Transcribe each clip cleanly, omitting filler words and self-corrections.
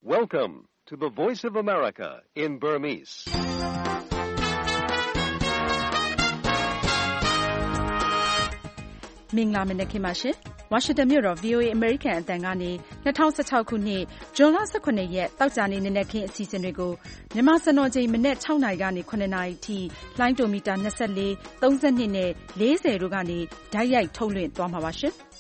Welcome to the Voice of America in Burmese. ။မင်္ဂလာမနက်ခင်းပါရှင်။ ဝါရှင်တန်မြို့တော် VOA American အသံကနေ2016ခုနှစ်ဇွန်လ18ရက်တောက်ကြနေ့နနက်ခင်းအစီအစဉ်တွေကိုမြန်မာစံတော်ချိန်မနက်6နာရီကနေ9နာရီအထိလိုင်းဒိုမီတာ24 32နဲ့40တို့ကနေဓာတ်ရိုက်ထုတ်လွှင့်သွားမှာပါရှင်။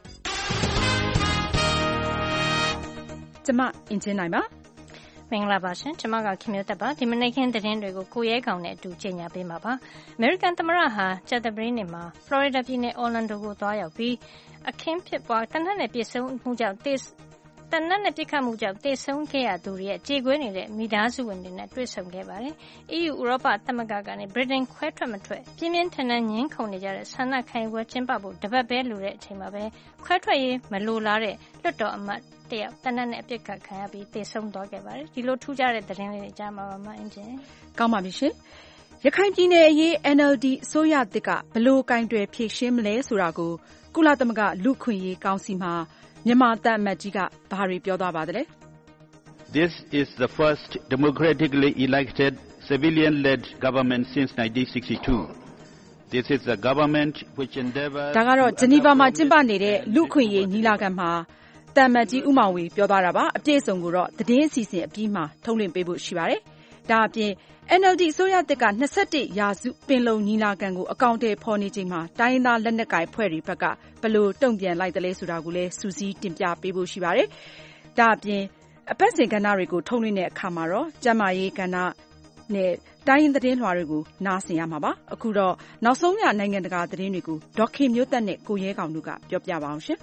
ကျမအင်ဂျင်နိုင်ပါမင်္ဂလာပါရှင်ကျွန်မကခင်မျိုးသက်ပါဒီမနေ့ခင်းသတင်းတွေကိုကိုရဲကောင်နဲ့အတူကြေညာပေးမှာပါအမေရိကန်သမ္မတဟာကြာသပတေးနေ့မှာဖလော်ရီဒါပြည်နယ်အော်လန်ဒိုကိုသွားရောက်ပြီးအခင်းဖြစ်ပွားတနက်နေ့ပြည့်စုံမှုကြောင့်တနက်နေ့ပြစ်ခတ်မှုကြောင့်တေဆုံးခဲ့ရသူတွေရဲ့ကြေကွဲနေတဲ့မိသားစုဝင်တွေနဲ့တွေ့ဆုံခဲ့ပါတယ်။ EU ဥရောပသမဂ္ဂကနေဗြိတိန်ခွဲထွက်မထွက်ပြင်းပြင်းထန်ထန်ညှင်းခုန်နေကြတဲ့ဆန္ဒခံယူပွဲကျင်းပဖို့တပတ်ပဲလိုတဲ့အချိန်မှာပဲခွဲထွက်ရေးမလိုလားတဲ့လွှတ်တော်အမတ်တယောက်တနက်နေ့အပြစ်ခတ်ခံရပြီးတေဆုံးသွားခဲ့ပါတယ်။ဒီလိုထူးခြားတဲ့သတင်းလေးတွေကြားမှာပါမအင်ဂျင်ကောင်းပါပြီရှင်။ရခိုင်ပြည်နယ်အရေး NLD အစိုးရတစ်ကဘလို့ကင်တွယ်ဖြေရှင်းမလဲဆိုတာကိုကုလသမဂ္ဂလူ့ခွင့်ရေးကောင်စီမှာမြန်မာသံအမတ်ကြီးကဘာတွေပြောသွားပါသလဲ This is the first democratically elected civilian-led government since 1962. This is a government which endeavors ဒါကတော့ဂျနီဗာမှာကျင်းပနေတဲ့လူ့ခွင့်ရေးညီလာခံမှာသံအမတ်ကြီးဦးမောင်ဝေပြောသွားတာပါအပြည့်အစုံကိုတော့သတင်းအစီအစဉ်အပြီးမှာထုတ်လွှင့်ပေးဖို့ရှိပါတယ်။ဒါအပြင် NLD အစိုးရတပ်က21ရာစုပင်လုံညီလာခံကိုအကောင့်တွေဖော်နေချိန်မှာတိုင်းရင်းသားလက်နက်ကိုင်ဖွဲ့တွေဘက်ကဘယ်လိုတုံ့ပြန်လိုက်သလဲဆိုတာကိုလည်းစူးစီးတင်ပြပေးဖို့ရှိပါတယ်။ဒါအပြင်အပတ်စဉ်ကဏ္ဍတွေကိုထုတ်လွှင့်တဲ့အခါမှာတော့ကျန်းမာရေးကဏ္ဍနဲ့တိုင်းရင်းသတင်းလွှာတွေကိုနားဆင်ရမှာပါ။အခုတော့နောက်ဆုံးရနိုင်ငံတကာသတင်းတွေကိုဒေါက်ခင်မျိုးသက်နဲ့ကိုရဲကောင်တို့ကပြောပြပါအောင်ရှင်။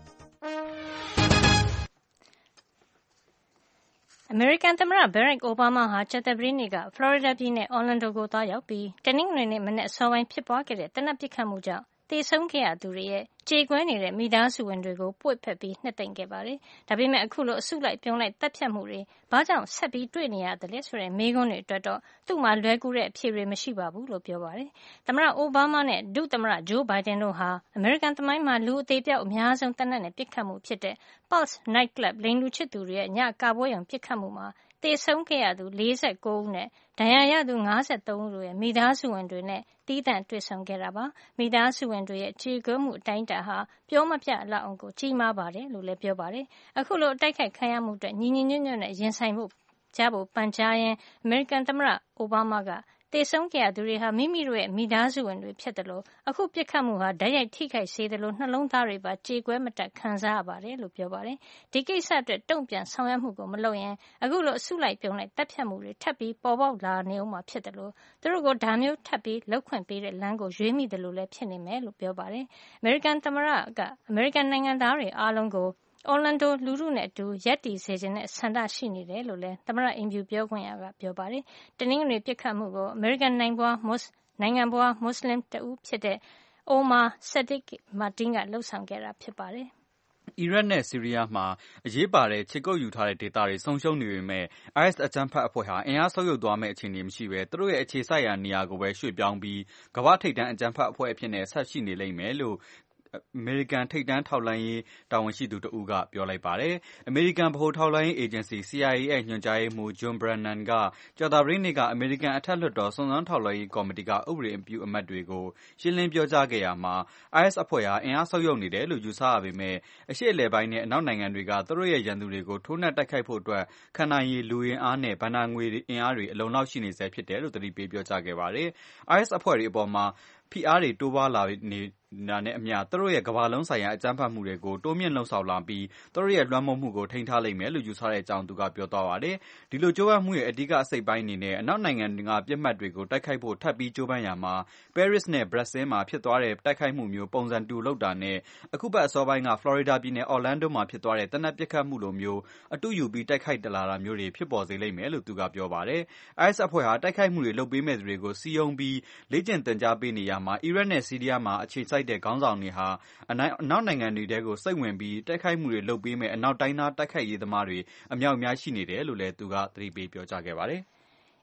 အမေရိကန်သမ္မတဘရက်အိုဘားမားဟာကြာသပတေးနေ့ကဖလော်ရီဒါပြည်နယ်အော်လန်ဒိုကိုသွားရောက်ပြီးတနင်္ဂနွေနေ့မနက်အစောပိုင်းဖြစ်ပွားခဲ့တဲ့သေနတ်ပစ်ခတ်မှုကြောင့်သေဆုံးခဲ့ရသူတွေရဲ့ကြေကွဲနေတဲ့မိသားစုဝင်တွေကိုပွေ့ဖက်ပြီးနှစ်သိမ့်ခဲ့ပါတယ်။ဒါပေမဲ့အခုလိုအစုလိုက်ပြုံလိုက်တပ်ဖြတ်မှုတွေဘာကြောင့်ဆက်ပြီးတွေ့နေရတယ်လဲဆိုတဲ့မေးခွန်းတွေအတွက်တော့သူ့မှာလွယ်ကူတဲ့အဖြေတွေမရှိပါဘူးလို့ပြောပါတယ်။သမ္မတအိုဘားမားနဲ့ဒုသမ္မတဂျိုးဘိုင်ဒန်တို့ဟာအမေရိကန်သမိုင်းမှာလူအသေးပြောက်အများဆုံးသေနတ်နဲ့ပစ်ခတ်မှုဖြစ်တဲ့ Pulse Night Club လိင်လူချစ်သူတွေရဲ့ညကာပွဲရုံပစ်ခတ်မှုမှာသေဆုံးခဲ့ရသူ49ဦးနဲ့ဒဏ်ရာရသူ53ဦးတို့ရဲ့မိသားစုဝင်တွေနဲ့တီးသန့်တွေ့ဆုံခဲ့တာပါမိသားစုဝင်တွေရဲ့ကြေကွဲမှုအတိုင်းအတာဟာပြောမပြလောက်အောင်ကိုကြီးမားပါတယ်လို့လည်းပြောပါတယ်အခုလိုအတိုက်ခိုက်ခံရမှုအတွက်ညီညီညွတ်ညွတ်နဲ့ရင်ဆိုင်ဖို့ပန်ကြားရင်းအမေရိကန်သမ္မတအိုဘားမားကသေဆုံးခဲ့ရသူတွေဟာမိမိတို့ရဲ့မိသားစုဝင်တွေဖြစ်တယ်လို့အခုပြစ်ခတ်မှုဟာဓာတ်ရိုက်ထိခိုက်စေတယ်လို့နှလုံးသားတွေပါကြေကွဲမတက်ခံစားရပါတယ်လို့ပြောပါတယ်ဒီကိစ္စအတွက်တုံ့ပြန်ဆောင်ရွက်မှုကိုမလုပ်ရင်အခုလိုအစုလိုက်ပြုံလိုက်တပ်ဖြတ်မှုတွေထပ်ပြီးပေါ်ပေါက်လာနေအောင်မှာဖြစ်တယ်လို့သူတို့ကိုဒါမျိုးထပ်ပြီးလောက်ခွင့်ပေးတဲ့လမ်းကိုရွေးမိတယ်လို့လည်းဖြစ်နေမယ်လို့ပြောပါတယ်အမေရိကန်သမ္မတကအမေရိကန်နိုင်ငံသားတွေအားလုံးကိုအော်လန်ဒိုလူထုနဲ့အတူရပ်တည်စေခြင်းနဲ့ဆန္ဒရှိနေတယ်လို့လည်းသမ္မတအင်ဖြူပြောခွင့်ရကပြောပါတယ်။တနင်္ဂနွေပြစ်ခတ်မှုကိုအမေရိကန်နိုင်ငံပွားမွတ်စလင်တဦးဖြစ်တဲ့အိုမာဆာဒစ်မာတင်ကလှုပ်ဆောင်ခဲ့တာဖြစ်ပါတယ်။အီရတ်နဲ့ဆီးရီးယားမှာအရေးပါတဲ့ခြေကုပ်ယူထားတဲ့ဒေသတွေဆုံးရှုံးနေပေမဲ့ IS အကြမ်းဖက်အဖွဲ့ဟာအင်အားဆုတ်ယုတ်သွားမယ့်အခြေအနေမရှိဘဲသူတို့ရဲ့အခြေစိုက်ရာနေရာကိုပဲရွှေ့ပြောင်းပြီးကမ္ဘာ့ထိပ်တန်းအကြမ်းဖက်အဖွဲ့အဖြစ်နဲ့ဆက်ရှိနေလိမ့်မယ်လို့အမေရိကန်ထိပ်တန်းထောက်လှမ်းရေးတာဝန်ရှိသူတဦးကပြောလိုက်ပါတယ်။အမေရိကန်ဗဟိုထောက်လှမ်းရေးအေဂျင်စီ CIA ရဲ့ညွှန်ကြားရေးမှူး John Brennan ကကြာသပတေးနေ့ကအမေရိကန်အထက်လွှတ်တော်စုံစမ်းထောက်လှမ်းရေးကော်မတီကဥပဒေပြုအမတ်တွေကိုရှင်းလင်းပြောကြားခဲ့ရာမှာ IS အဖွဲ့ဟာအင်အားဆုတ်ယုတ်နေတယ်လို့ယူဆရပေမဲ့အရှေ့အလယ်ပိုင်းနဲ့အနောက်နိုင်ငံတွေကသူတို့ရဲ့ရန်သူတွေကိုထိုးနှက်တိုက်ခိုက်ဖို့အတွက်ခံနိုင်ရည်လူအင်အားနဲ့ဘဏ္ဍာငွေအင်အားတွေအလုံလောက်ရှိနေဆဲဖြစ်တယ်လို့သတိပေးပြောကြားခဲ့ပါတယ်။ IS အဖွဲ့တွေအပေါ်မှာဖိအားတွေတိုးပွားလာနေတာနဲ့အမျှသူတို့ရဲ့ကမ္ဘာလုံးဆိုင်ရာအကြမ်းဖက်မှုတွေကိုတိုးမြင့်လှုံ့ဆော်လာပြီးသူတို့ရဲ့လွှမ်းမိုးမှုကိုထိန်းထားလိမ့်မယ်လို့ယူဆတဲ့အကြောင်းသူကပြောသွားပါတယ်။ဒီလိုကြိုးပမ်းမှုရဲ့အဓိကအစိတ်ပိုင်းအနေနဲ့အနောက်နိုင်ငံတွေကပြစ်မှတ်တွေကိုတိုက်ခိုက်ဖို့ထပ်ပြီးကြိုးပမ်းရာမှာပဲရစ်နဲ့ဘရပ်ဆဲလ်မှာဖြစ်သွားတဲ့တိုက်ခိုက်မှုမျိုးပုံစံတူလုပ်တာနဲ့အခုပတ်အစောပိုင်းကဖလော်ရီဒါပြည်နယ်အော်လန်ဒိုမှာဖြစ်သွားတဲ့သေနတ်ပစ်ခတ်မှုလိုမျိုးအတူယူပြီးတိုက်ခိုက်လာတာမျိုးတွေဖြစ်ပေါ်စေလိမ့်မယ်လို့သူကပြောပါတယ်။ IS အဖွဲ့ဟာတိုက်ခိုက်မှုတွေလုပ်ပေးမဲ့သူတွေကိုစီယုံပြီးလေ့ကျင့်သင်ကြားပေးနေရမှာအီရတ်နဲ့ဆီးရီးယားမှာအခြေစိုက်တဲ့ခေါင်းဆောင်တွေဟာအနောက်နိုင်ငံတွေထဲကိုစိတ်ဝင်ပြီးတိုက်ခိုက်မှုတွေလုပ်ပေးမဲ့အနောက်တိုင်းသားတိုက်ခိုက်ရေးသမားတွေအမြောက်အများရှိနေတယ်လို့လည်းသူကသတိပေးပြောကြားခဲ့ပါတယ်။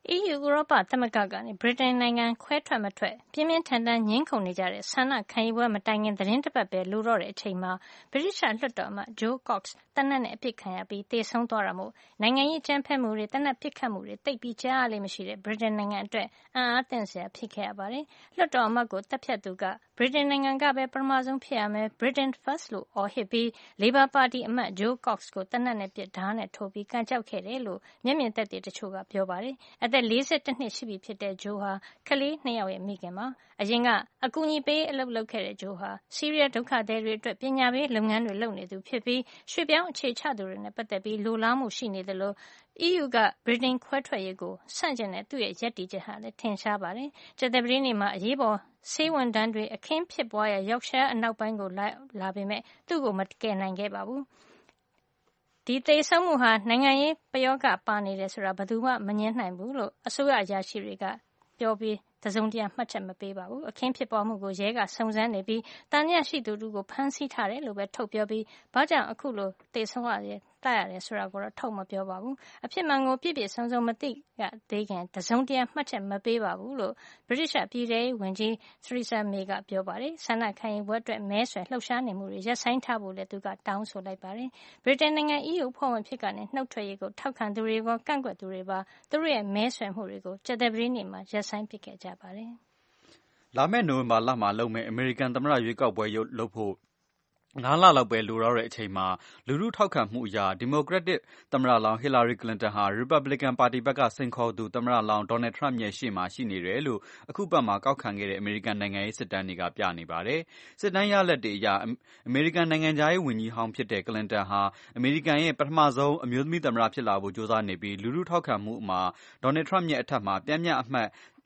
EU ဥရောပသမဂ္ဂကနေ ဗြိတိန်နိုင်ငံခွဲထွက်မထွက်ပြင်းပြင်းထန်ထန်ငြင်းခုန်နေကြတဲ့ဆန္ဒခံယူပွဲမတိုင်ခင်သတင်းတစ်ပတ်ပဲလိုတော့တဲ့အချိန်မှာဗြိတိရှလွှတ်တော်အမတ် Joe Cox သေနတ်နဲ့အပစ်ခံရပြီးသေဆုံးသွားတာမို့နိုင်ငံရေးအကြမ်းဖက်မှုတွေသေနတ်ပစ်ခတ်မှုတွေသိပ်ပြီးကြားရလေမရှိတဲ့ဗြိတိန်နိုင်ငံအတွက်အံ့အားသင့်စရာဖြစ်ခဲ့ရပါတယ်။လွှတ်တော်အမတ်ကိုတပ်ဖြတ်သူကဗြိတိန်နိုင်ငံကပဲပထမဆုံးဖြစ်ရမယ် Britain First လို့အော်ဟစ်ပြီး Labour Party အမတ် Joe Cox ကိုသေနတ်နဲ့ပစ်ဓားနဲ့ထိုးပြီးကန်ကျောက်ခဲ့တယ်လို့မျက်မြင်သက်သေတချို့ကပြောပါတယ်။အသက်42 နှစ်ရှိပြီဖြစ်တဲ့ Joe ဟာကလေး2 ယောက်ရဲ့မိခင်ပါ။အရင်ကအကူအညီပေးအလုပ်လုပ်ခဲ့တဲ့ Joe ဟာဆီးရီးယားဒုက္ခသည်တွေအတွက်ပညာပေးလုပ်ငန်းတွေလုပ်နေသူဖြစ်ပြီးရွှေ့ပြောင်းအခြေချသူတွေနဲ့ပတ်သက်ပြီးလိုလားမှုရှိနေသလို EU ကဗြိတိန်ခွဲထွက်ရေးကိုဆန့်ကျင်တဲ့သူ့ရဲ့ရပ်တည်ချက်ဟာလည်းထင်ရှားပါတယ်။ကြာသပတေးနေ့မှာအရေးပေါ်ဆေးဝန်ထမ်းတွေအခင်းဖြစ်ပွားရာ Yorkshire အနောက်ပိုင်းကိုလာပေမဲ့သူ့ကိုမကယ်နိုင်ခဲ့ပါဘူး။ဒီသေဆုံးမှုဟာနိုင်ငံရေးပယောဂပါနေတယ်ဆိုတာဘယ်သူမှမငြင်းနိုင်ဘူးလို့အစိုးရအရာရှိတွေကပြောပြီးတစုံတရာမှတ်ချက်မပေးပါဘူး။အခင်းဖြစ်ပွားမှုကိုရဲကစုံစမ်းနေပြီးတန်မြရှိသူတို့ကိုဖမ်းဆီးထားတယ်လို့ပဲထုတ်ပြောပြီးဘာကြောင့်အခုလိုသေဆုံးရတယ်တိုက်ရတယ်ဆိုတာကိုတော့ထုတ်မပြောပါဘူး။အဖြစ်မှန်ကိုပြည့်ပြည့်စုံစုံမသိရသေးခင်တစုံတရာမှတ်ချက်မပေးပါဘူးလို့ဗြိတိရှပြည်ထောင်စုဝန်ကြီး Theresa May ကပြောပါတယ်။ဆန္ဒခံယူပွဲအတွက်မဲဆွယ်လှုပ်ရှားနေမှုတွေရပ်ဆိုင်းထားဖို့လည်းသူကတောင်းဆိုလိုက်ပါတယ်။ဗြိတိန်နိုင်ငံ EU အဖွဲ့ဝင်ဖြစ်ကနေနှုတ်ထွက်ရေးကိုထောက်ခံသူတွေရောကန့်ကွက်သူတွေပါသူတို့ရဲ့မဲဆွယ်မှုတွေကိုကြာသပတေးနေ့မှာရပ်ဆိုင်းပစ်ခဲ့ကြပါတယ်။လာမယ့်နိုဝင်ဘာလမှာလုပ်မယ့်အမေရိကန်သမ္မတရွေးကောက်ပွဲလုပ်ဖို့9 လလောက်ပဲလိုတော့တဲ့အချိန်မှာလူထုထောက်ခံမှုအရဒီမိုကရက်တစ်သမ္မတလောင်းဟီလာရီကလင်တန်ဟာရီပတ်ဘလစ်ကန်ပါတီဘက်ကစိန်ခေါ်သူသမ္မတလောင်းဒေါ်နယ်ထရမ့်ရဲ့ရှေ့မှာရှိနေတယ်လို့အခုပတ်မှာကောက်ခံခဲ့တဲ့အမေရိကန်နိုင်ငံရေးစစ်တမ်းတွေကပြနေပါတယ်။စစ်တမ်းရလဒ်တွေအရအမေရိကန်နိုင်ငံသားရေးဝန်ကြီးဟောင်းဖြစ်တဲ့ကလင်တန်ဟာအမေရိကန်ရဲ့ပထမဆုံးအမျိုးသမီးသမ္မတဖြစ်လာဖို့ကြိုးစားနေပြီးလူထုထောက်ခံမှုမှာဒေါ်နယ်ထရမ့်ရဲ့အထက်မှာပြင်းပြအမှတ်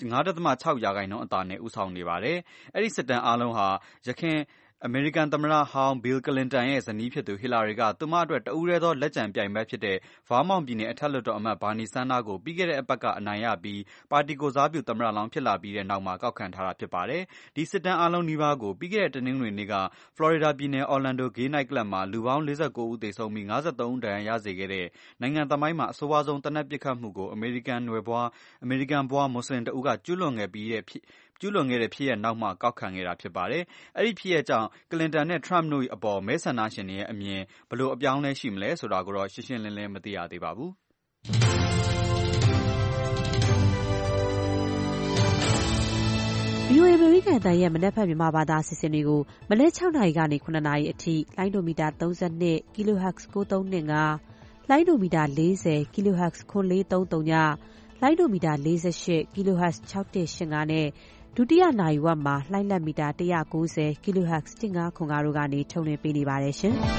5.6% အသာနဲ့ဦးဆောင်နေပါတယ်။အဲဒီစစ်တမ်းအားလုံးဟာယခင်အမေရိကန်သမ္မတဟောင်းဘီလ်ကလင်တန်ရဲ့ဇနီးဖြစ်သူဟီလာရီကသူမအတွက်တဦးတည်းသောလက်ကျန်ပြိုင်ဘက်ဖြစ်တဲ့ဗားမောင့်ပြည်နယ်အထက်လွှတ်တော်အမတ်ဘာနီဆန်ဒါးကိုပြီးခဲ့တဲ့အပတ်ကအနိုင်ရပြီးပါတီကိုယ်စားပြုသမ္မတလောင်းဖြစ်လာပြီးတဲ့နောက်မှာကောက်ခံထားတာဖြစ်ပါတယ်။ဒီစစ်တမ်းအားလုံးနီးပါးကိုပြီးခဲ့တဲ့တနင်္ဂနွေနေ့ကဖလော်ရီဒါပြည်နယ်အော်လန်ဒိုဂေးနိုက်ကလပ်မှာလူပေါင်း49ဦးသေဆုံးပြီး53ဦးဒဏ်ရာရစေခဲ့တဲ့နိုင်ငံသမိုင်းမှာအဆိုးဝါးဆုံးသေနတ်ပစ်ခတ်မှုကိုအမေရိကန်ဘွားမွတ်စလင်တဦးကကျူးလွန်ခဲ့တဲ့ဖြစ်ရပ်နောက်မှာကောက်ခံခဲ့တာဖြစ်ပါတယ်။အဲဒီဖြစ်ရပ်ကြောင့်ကလင်တန်နဲ့ထရမ့်တို့အပေါ်မဲဆန္ဒရှင်တွေရဲ့အမြင်ဘယ်လိုအပြောင်းလဲရှိမလဲဆိုတာကိုတော့ရှင်းရှင်းလင်းလင်းမသိရသေးပါဘူး။ VOA အမေရိကန်အသံရဲ့မနက်ဖြန်မြန်မာဘာသာအစီအစဉ်တွေကိုမနက်6 နာရီကနေ9 နာရီအထိလိုင်းဒိုမီတာ32 kHz 9325လိုင်းဒိုမီတာ40 kHz 9430ညလိုင်းဒိုမီတာ48 kHz 6185နဲ့ဒုတိယနာရီဝက်မှာလှိုင်းလက်မီတာ190 kHz 1505တို့ကနေထုတ်လွှင့်ပေးနေပါတယ်ရှင်။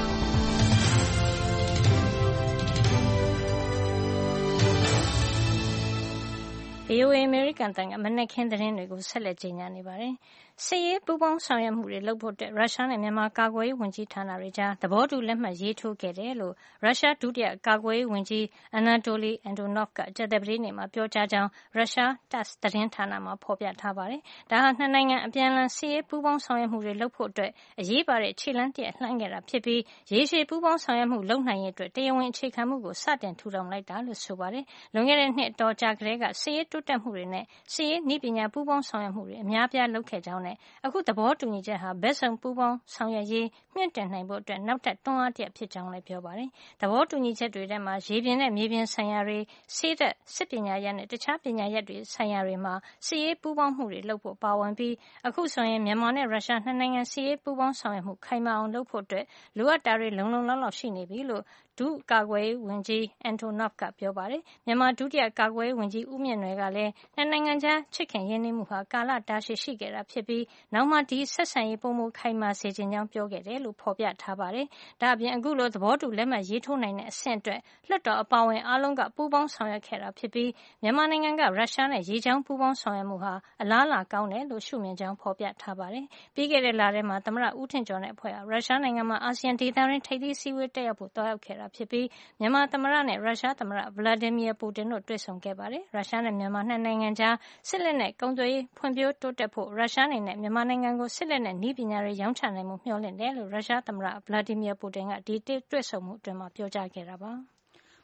VOA အမေရိကန်အသံကမနက်ခင်းသတင်းတွေကိုဆက်လက်ကြေညာနေပါတယ်။စစ်ရေးပူးပေါင်းဆောင်ရွက်မှုတွေလုပ်ဖို့ရုရှားနဲ့မြန်မာကာကွယ်ရေးဝန်ကြီးဌာနတွေကြားသဘောတူလက်မှတ်ရေးထိုးခဲ့တယ်လို့ရုရှားဒုတိယကာကွယ်ရေးဝန်ကြီး Anatoly Antonov ကကြာသပတေးနေ့မှာပြောကြားကြောင်းရုရှား TASS သတင်းဌာနမှာဖော်ပြထားပါတယ်။ဒါဟာနှစ်နိုင်ငံအပြန်အလှန်စစ်ရေးပူးပေါင်းဆောင်ရွက်မှုတွေလုပ်ဖို့အတွက်အရေးပါတဲ့ခြေလှမ်းတရပ်လှမ်းခဲ့တာဖြစ်ပြီးရေရှည်ပူးပေါင်းဆောင်ရွက်မှုလုပ်နိုင်ရေးအတွက်တရားဝင်အခြေခံမှုကိုစတင်ထူထောင်လိုက်တာလို့ဆိုပါတယ်။လွန်ခဲ့တဲ့နှစ်အတော်ကြာကတည်းကစစ်ရေးတိုးတက်မှုတွေနဲ့စစ်ရေးနည်းပညာပူးပေါင်းဆောင်ရွက်မှုတွေအများပြားလုပ်ခဲ့ကြောင်းနဲ့အခုသဘောတူညီချက်ဟာဘက်စုံပူးပေါင်းဆောင်ရွက်ရေးမြင့်တင်နိုင်ဖို့အတွက်နောက်ထပ်တွန်းအားတရပ်ဖြစ်ကြောင်းလည်းပြောပါတယ်။သဘောတူညီချက်တွေထဲမှာရေပြင်နဲ့မြေပြင်ဆိုင်ရာတွေဆေးသက်စစ်ပညာရပ်နဲ့တခြားပညာရပ်တွေဆိုင်ရာတွေမှာစစ်ရေးပူးပေါင်းမှုတွေလုပ်ဖို့ပါဝင်ပြီးအခုဆိုရင်မြန်မာနဲ့ရုရှားနှစ်နိုင်ငံစစ်ရေးပူးပေါင်းဆောင်ရွက်မှုခိုင်မာအောင်လုပ်ဖို့အတွက်လိုအပ်တာတွေလုံလုံလောက်လောက်ရှိနေပြီလို့ဒုကာကွယ်ရေးဝန်ကြီး Antonov ကပြောပါတယ်။မြန်မာဒုတိယကာကွယ်ရေးဝန်ကြီးဦးမြင့်နွယ်ကလည်းနှစ်နိုင်ငံကြားချစ်ခင်ရင်းနှီးမှုဟာကာလတာရှည်ရှိခဲ့တာဖြစ်ပြီးနောက်မှဒီဆက်ဆံရေးပိုမိုခိုင်မာစေချင်ကြောင်းပြောခဲ့တယ်လို့ဖော်ပြထားပါတယ်။ဒါ့အပြင်အခုလိုသဘောတူလက်မှတ်ရေးထိုးနိုင်တဲ့အဆင့်အတွက်လွှတ်တော်အပါအဝင်အားလုံးကပူးပေါင်းဆောင်ရွက်ခဲ့တာဖြစ်ပြီးမြန်မာနိုင်ငံကရုရှားနဲ့ရေကြောင်းပူးပေါင်းဆောင်ရွက်မှုဟာအလားအလာကောင်းတယ်လို့ရှုမြင်ကြောင်းဖော်ပြထားပါတယ်။ပြီးခဲ့တဲ့လထဲမှာသမ္မတဦးထင်ကျော်နဲ့အဖွဲ့ဟာရုရှားနိုင်ငံမှာအာဆီယံဒေသတွင်းထိပ်သီးစည်းဝေးတက်ရောက်ဖို့တွားရောက်ခဲ့တာဖြစ်ပြီးမြန်မာသမ္မတနဲ့ရုရှားသမ္မတ Vladimir Putin တို့တွေ့ဆုံခဲ့ပါတယ်။ရုရှားနဲ့မြန်မာနှစ်နိုင်ငံကြားစစ်လက်နက်ကုန်သွယ်ရေးဖွံ့ဖြိုးတိုးတက်ဖို့ရုရှားအနေနဲ့မြန်မာနိုင်ငံကိုစစ်လက်နက်နည်းပညာတွေရောင်းချနိုင်မှုမျှော်လင့်တယ်လို့ရုရှားသမ္မတ Vladimir Putin ကဒီတွေ့ဆုံမှုအတွင်းမှာပြောကြားခဲ့တာပါ။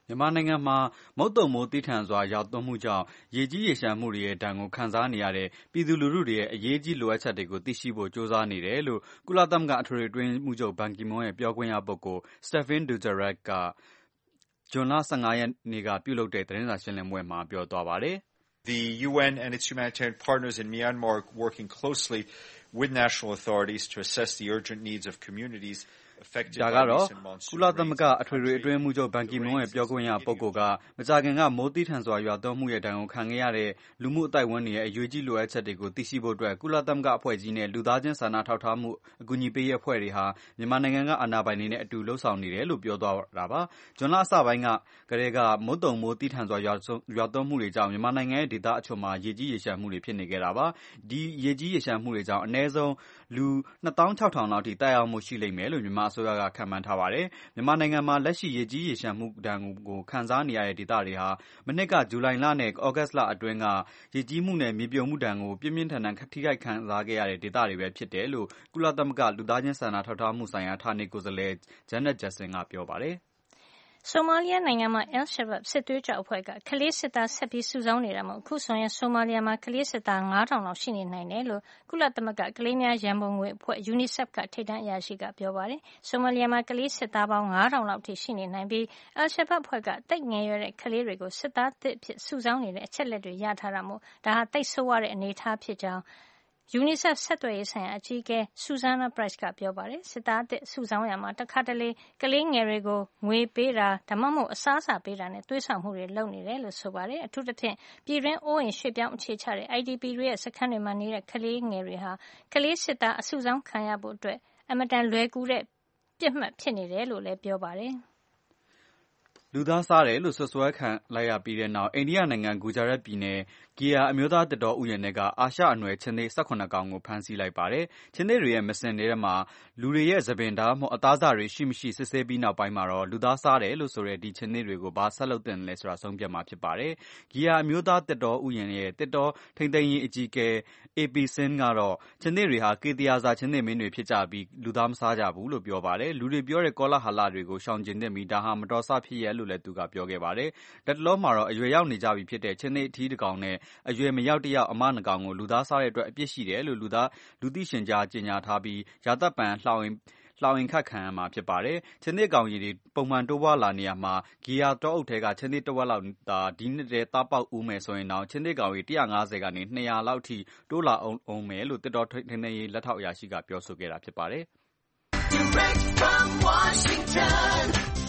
မြန်မာနိုင်ငံမှာမုတ်သုန်မိုးသည်းထန်စွာရွာသွန်းမှုကြောင့်ရေကြီးရေလျှံမှုတွေရဲ့ဒဏ်ကိုခံစားနေရတဲ့ပြည်သူလူထုတွေရဲ့အရေးကြီးလိုအပ်ချက်တွေကိုသိရှိဖို့ကြိုးစားနေတယ်လို့ကုလသမဂ္ဂအထွေထွေအတွင်းရေးမှူးချုပ်ဘန်ကီမွန်းရဲ့ပြောခွင့်ရပုဂ္ဂိုလ် Stéphane Dujarric ကဇွန်လ 15 ရက်နေ့ကပြုလုပ်တဲ့သတင်းစာရှင်းလင်းပွဲမှာပြောသွားပါတယ်။ The UN and its humanitarian partners in Myanmar are working closely with national authorities to assess the urgent needs of communities ဒါကတော့ကုလသမဂ္ဂအထွေထွေအတွင်းရေးမှူးချုပ်ဘန်ကီမွန်းရဲ့ပြောခွင့်ရပုဂ္ဂိုလ်ကမကြာခင်ကမိုးသည်းထန်စွာရွာသွန်းမှုရဲ့ဒဏ်ကိုခံခဲ့ရတဲ့လူမှုအသိုက်အဝန်းတွေရဲ့အရေးကြီးလိုအပ်ချက်တွေကိုသိရှိဖို့အတွက်ကုလသမဂ္ဂအဖွဲ့ကြီးနဲ့လူသားချင်းစာနာထောက်ထားမှုအကူအညီပေးရေးအဖွဲ့တွေဟာမြန်မာနိုင်ငံကအာဏာပိုင်တွေနဲ့အတူလှုပ်ဆောင်နေတယ်လို့ပြောသွားတာပါ။ဇွန်လအစပိုင်းကတည်းကမုတ်သုန်မိုးသည်းထန်စွာရွာသွန်းမှုတွေကြောင့်မြန်မာနိုင်ငံရဲ့ဒေသအချို့မှာရေကြီးရေလျှံမှုတွေဖြစ်နေခဲ့တာပါ။ဒီရေကြီးရေလျှံမှုတွေကြောင့်အနည်းဆုံးလူ 26,000 လောက်ထိသက်ရောက်မှုရှိလိမ့်မယ်လို့မြန်မာအစိုးရကခန့်မှန်းထားပါတယ်။မြန်မာနိုင်ငံမှာလက်ရှိရေကြီးရေလျှံမှုဒဏ်ကိုခံစားနေရတဲ့ဒေသတွေဟာမနှစ်ကဇူလိုင်လနဲ့ဩဂတ်စ်လအတွင်းကရေကြီးမှုနဲ့မြေပြိုမှုဒဏ်ကိုပြင်းပြင်းထန်ထန်ထိခိုက်ခံစားခဲ့ရတဲ့ဒေသတွေပဲဖြစ်တယ်လို့ကုလသမဂ္ဂလူသားချင်းစာနာထောက်ထားမှုဆိုင်ရာဌာနေကိုယ်စားလှယ် Janet Jackson ကပြောပါတယ်။ဆိုမာလီယာနိုင်ငံမှာ Al-Shabaab စစ်သွေးကြွအဖွဲ့ကကလေးစစ်သားဆက်ပြီးစုဆောင်းနေတာမို့အခုဆိုရင်ဆိုမာလီယာမှာကလေးစစ်သား 5,000 လောက်ရှိနေနိုင်တယ်လို့ကုလသမဂ္ဂကလေးများရန်ပုံငွေအဖွဲ့ UNICEF ကထိပ်တန်းအရာရှိကပြောပါတယ်။ဆိုမာလီယာမှာကလေးစစ်သားပေါင်း 5,000 လောက်ထိရှိနေနိုင်ပြီး Al-Shabaab အဖွဲ့ကသိပ်ငယ်ရွယ်တဲ့ကလေးတွေကိုစစ်သားသစ်အဖြစ်စုဆောင်းနေတဲ့အချက်လက်တွေရထားတာမို့ဒါဟာသိပ်ဆိုးဝါးတဲ့အနေအထားဖြစ်ကြောင်း UNICEF ဆက်သွယ်ရေးဆိုင်ရာအကြီးအကဲ Susanna Price ကပြောပါတယ်။စစ်သားအသစ်စုဆောင်းရာမှာတခါတလေကလေးငယ်တွေကိုငွေပေးတာဒါမှမဟုတ်အစားအစာပေးတာနဲ့သွေးဆောင်မှုတွေလုပ်နေတယ်လို့ဆိုပါတယ်။အထူးသဖြင့်ပြည်တွင်းအိုးအိမ်ရွှေ့ပြောင်းအခြေချတဲ့ IDP တွေရဲ့စခန်းတွေမှာနေတဲ့ကလေးငယ်တွေဟာကလေးစစ်သားအစုဆောင်းခံရဖို့အတွက်အင်မတန်လွယ်ကူတဲ့ပြစ်မှတ်ဖြစ်နေတယ်လို့လည်းပြောပါတယ်။လူသားစားတယ်လို့ဆွဆွဲခံလိုက်ရပြီးတဲ့နောက်အိန္ဒိယနိုင်ငံဂူဂျာရတ်ပြည်နယ်ဂီယာအမျိုးသားသစ်တောဥယျာဉ်ထဲကအာရှအနွယ်ချင်းသေး18ကောင်ကိုဖမ်းဆီးလိုက်ပါတယ်။ချင်းသေးတွေရဲ့မစင်ထဲမှာလူတွေရဲ့သပင်ဒါမှမဟုတ်အသားစာတွေရှိမရှိစစ်ဆေးပြီးနောက်ပိုင်းမှာတော့လူသားစားတယ်လို့ဆိုတဲ့ဒီချင်းသေးတွေကိုဘာဆက်လုပ်သင့်လဲဆိုတာဆုံးဖြတ်မှာဖြစ်ပါတယ်။ဂီယာအမျိုးသားသစ်တောဥယျာဉ်ရဲ့သစ်တောထိန်းသိမ်းရေးအကြီးအကဲ AP Singh ကတော့ချင်းသေးတွေဟာကေတရာစာချင်းသေးမင်းတွေဖြစ်ကြပြီးလူသားမစားကြဘူးလို့ပြောပါတယ်။လူတွေပြောတဲ့ကောလာဟလတွေကိုရှောင်ကျဉ်သင့်ပြီးဒါဟာမတော်ဆဖြစ်ရလို့လည်းသူကပြောခဲ့ပါတယ်။လက်တလောမှာတော့အရွယ်ရောက်နေကြပြီဖြစ်တဲ့ချင်းသေးအထီးတစ်ကောင်နဲ့အရွယ်မရောက်တယောက်အမနှကောင်ကိုလူသားစားတဲ့အတွက်အပြစ်ရှိတယ်လို့လူသိရှင်ကြားကြေညာထားပြီးရာသက်ပံလှောင်အိမ်ခတ်ခံရမှာဖြစ်ပါတယ်။ချင်းသေးကောင်ကြီးတွေပုံမှန်တိုးပွားလာနေရမှာဂီယာတောအုပ်ထဲကချင်းသေးတစ်ဝက်လောက်သာဒီနှစ်တည်းသားပေါက်ဦးမယ်ဆိုရင်တော့ချင်းသေးကောင်ကြီး150ကနေ200လောက်ထိတိုးလာအောင်မယ်လို့တစ်တော်ထိန်းသိမ်းရေးလက်ထောက်အရာရှိကပြောဆိုခဲ့တာဖြစ်ပါတယ်။ Direct from Washington,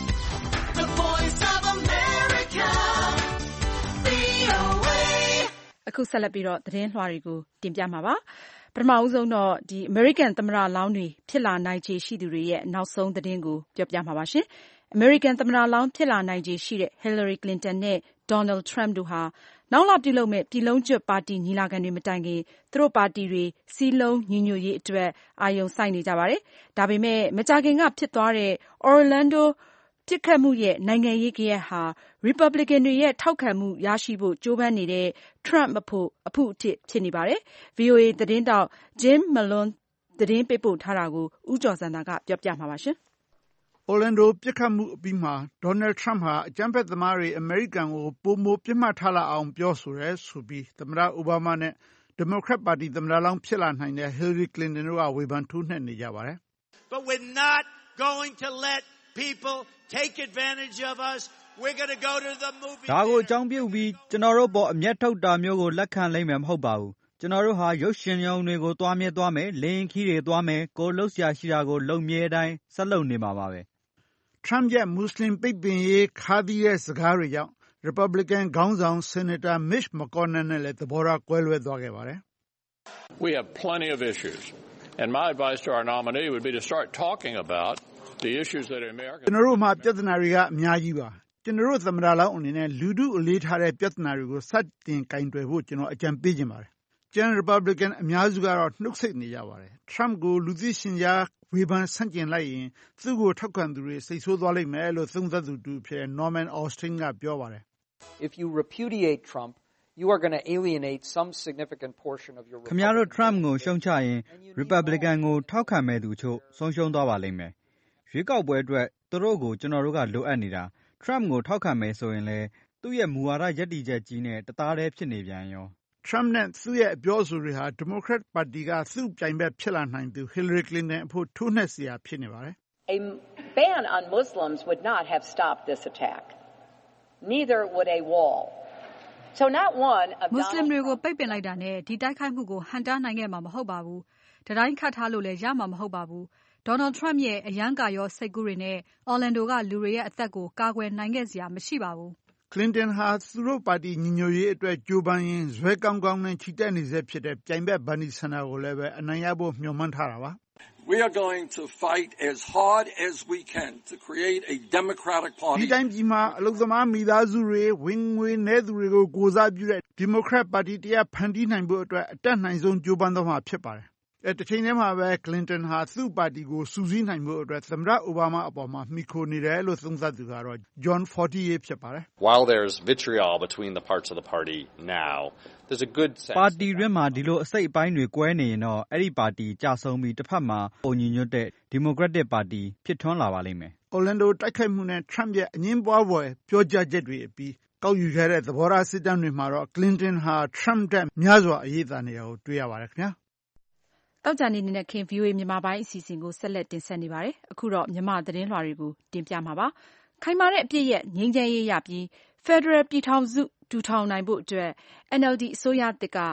the voice of America, VOA အခုဆက်လက်ပြီးတော့သတင်းလွှာတွေကိုတင်ပြမှာပါပထမဦးဆုံးတော့အမေရိကန်သမ္မတလောင်းတွေဖြစ်လာနိုင်ခြေရှိသူတွေရဲ့နောက်ဆုံးသတင်းကိုပြောပြမှာပါရှင်အမေရိကန်သမ္မတလောင်းဖြစ်လာနိုင်ခြေရှိတဲ့ Hillary Clinton နဲ့ Donald Trump တို့ဟာနောက်လပြုလုပ်မဲ့ပြည်လုံးကျွတ်ပါတီညီလာခံတွေမတိုင်ခင်သူတို့ပါတီတွေစည်းလုံးညီညွတ်ရေးအတွက်အာရုံစိုက်နေကြပါတယ်ဒါပေမဲ့မကြာခင်ကဖြစ်သွားတဲ့ Orlandoပစ်ခတ်မှုရဲ့နိုင်ငံရေးဂယက်ဟာ Republican တွေရဲ့ထောက်ခံမှုရရှိဖို့ကြိုးပမ်းနေတဲ့ Trump အဖို့အဖုအထစ်ဖြစ်နေပါတယ်။ VOA သတင်းထောက် Jim Malone သတင်းပေးပို့ထားတာကိုဦးကျော်စံသာကပြောပြမှာပါရှင်။ Orlando ပစ်ခတ်မှုအပြီးမှာ Donald Trump ဟာအကြမ်းဖက်သမားတွေအမေရိကန်ကိုပိုမိုပြစ်မှတ်ထားလာအောင်ပြောဆိုတယ်ဆိုပြီးသမ္မတအိုဘားမားနဲ့ Democrat ပါတီသမ္မတလောင်းဖြစ်လာနိုင်တဲ့ Hillary Clinton တို့ကဝေဖန်ထိုးနှက်နေကြပါတယ်။ But we're not going to let people take advantage of us. We're going to go to the movies. ဒါကိုအကြောင်းပြုပြီးကျွန်တော်တို့ပေါ်အမျက်ထုတ်တာမျိုးကိုလက်ခံလိမ့်မယ်မဟုတ်ပါဘူး။ကျွန်တော်တို့ဟာရုပ်ရှင်ရုံတွေကိုသွားမြဲသွားမယ်၊လေရင်ခီးတွေသွားမယ်၊ကိုလှုပ်ရှားရှိတာကိုလုံမြဲတိုင်းဆက်လုပ်နေမှာပါပဲ။ Trump ရဲ့မွတ်စလင်ပိတ်ပင်ရေးခါးသီးတဲ့စကားတွေကြောင့် Republican ခေါင်းဆောင် Senator Mitch McConnell နဲ့လည်းသဘောထားကွဲလွဲသွားခဲ့ပါတယ်။ We have plenty of issues. And my advice to our nominee would be to start talking about the issues that America ကျွန်တော်တို့မှာပြဿနာတွေကအများကြီးပါ။ကျွန်တော်တို့သမ္မတလောင်းအနေနဲ့လူထုအလေးထားတဲ့ပြဿနာတွေကိုစတင်ကင်တွယ်ဖို့ကျွန်တော်အကြံပေးခြင်းပါတယ်။ကျန် Republican အများစုကတော့နှုတ်ဆက်နေကြပါတယ်။ Trump ကိုလူသိရှင်ကြားဝေဖန်ဆန့်ကျင်လိုက်ရင်သူ့ကိုထောက်ခံသူတွေစိတ်ဆိုးသွားလိမ့်မယ်လို့သုံးသပ်သူတူဖြစ် Norman Austin ကပြောပါတယ်။ If you repudiate Trump, you are going to alienate some significant portion of your ခင်ဗျားတို့ Trump ကိုရှုံချရင် Republican ကိုထောက်ခံမဲ့သူချို့ဆုံးရှုံးသွားပါလိမ့်မယ်။ရွေးကောက်ပွဲအတွက်သူတို့ကိုကျွန်တော်တို့ကလိုအပ်နေတာ Trump ကိုထောက်ခံမယ်ဆိုရင်လည်းသူ့ရဲ့မူဝါဒရပ်တည်ချက်ကြီးနဲ့တသားတည်းဖြစ်နေပြန်ရော Trump နဲ့သူ့ရဲ့အပြောအဆိုတွေဟာ Democrat ပါတီကသူ့ပြိုင်ဘက်ဖြစ်လာနိုင်သူ Hillary Clinton အဖို့ထိုးနှက်စရာဖြစ်နေပါတယ် A ban on Muslims would not have stopped this attack. Neither would a wall. So not one of Muslim တွေကိုပိတ်ပင်လိုက်တာနဲ့ဒီတိုက်ခိုက်မှုကိုဟန်တားနိုင်ခဲ့မှာမဟုတ်ပါဘူး။တိုင်းခတ်ထားလို့လည်းရမှာမဟုတ်ပါဘူး။ Donald Trump ရဲ့အယံကာရောစိတ်ကူးတွေနဲ့ Orlando ကလူတွေရဲ့အသက်ကိုကာကွယ်နိုင်ခဲ့စရာမရှိပါဘူး။ Clinton ဟာသူတို့ပါတီညီညွတ်ရေးအတွက်ကြိုးပမ်းရင်းဇွဲကောင်းကောင်းနဲ့ချီတက်နေစေဖြစ်တဲ့ပြိုင်ဘက် Bernie Sanders ကိုလည်းပဲအနိုင်ရဖို့မျှော်မှန်းထားတာပါ We are going to fight as hard as we can to create a democratic party. ဒီတိုင်းပြည်မှာအလုပ်သမားမိသားစုတွေဝင်ငွေနည်းသူတွေကိုကိုစားပြုတဲ့ Democrat ပါတီတရားဖန်တီးနိုင်ဖို့အတွက်အတက်နိုင်ဆုံးကြိုးပမ်းသွားမှာဖြစ်ပါတယ်။တစ်ချိန်တည်းမှာပဲ Clinton ဟာသူ့ပါတီကိုစူးစီးနိုင်ဖို့အတွက်သမ္မတအိုဘားမားအပေါ်မှာမှီခိုနေတယ်လို့သုံးသပ်သူကတော့ John Fortier ဖြစ်ပါတယ်။ While there's vitriol between the parts of the party now, there's a good sense ပါတီတွင်းမှာဒီလိုအစိတ်အပိုင်းတွေကွဲနေရင်တော့အဲ့ဒီပါတီကြာဆုံးပြီးတစ်ဖက်မှာပုံညီညွတ်တဲ့ Democratic ပါတီဖြစ်ထွန်းလာပါလိမ့်မယ်။ Orlando တိုက်ခိုက်မှုနဲ့ Trump ရဲ့အငင်းပွားဖွယ်ပြောကြားချက်တွေအပြီးကောက်ယူခဲ့တဲ့သဘောထားစစ်တမ်းတွေမှာတော့ Clinton ဟာ Trump တက်များစွာအရေးသာနေတာကိုတွေ့ရပါတယ်ခင်ဗျာ။တောက်ကြနေနေတဲ့ခင် VOA မြန်မာပိုင်းအစီအစဉ်ကိုဆက်လက်တင်ဆက်နေပါတယ်။အခုတော့မြန်မာသတင်းလွှာတွေကိုတင်ပြမှာပါ။ခိုင်မာတဲ့အပြည့်ရဲ့ငြိမ်းချမ်းရေးရပြီး Federal ပြည်ထောင်စုထူထောင်နိုင်ဖို့အတွက် NLD အစိုးရသစ်က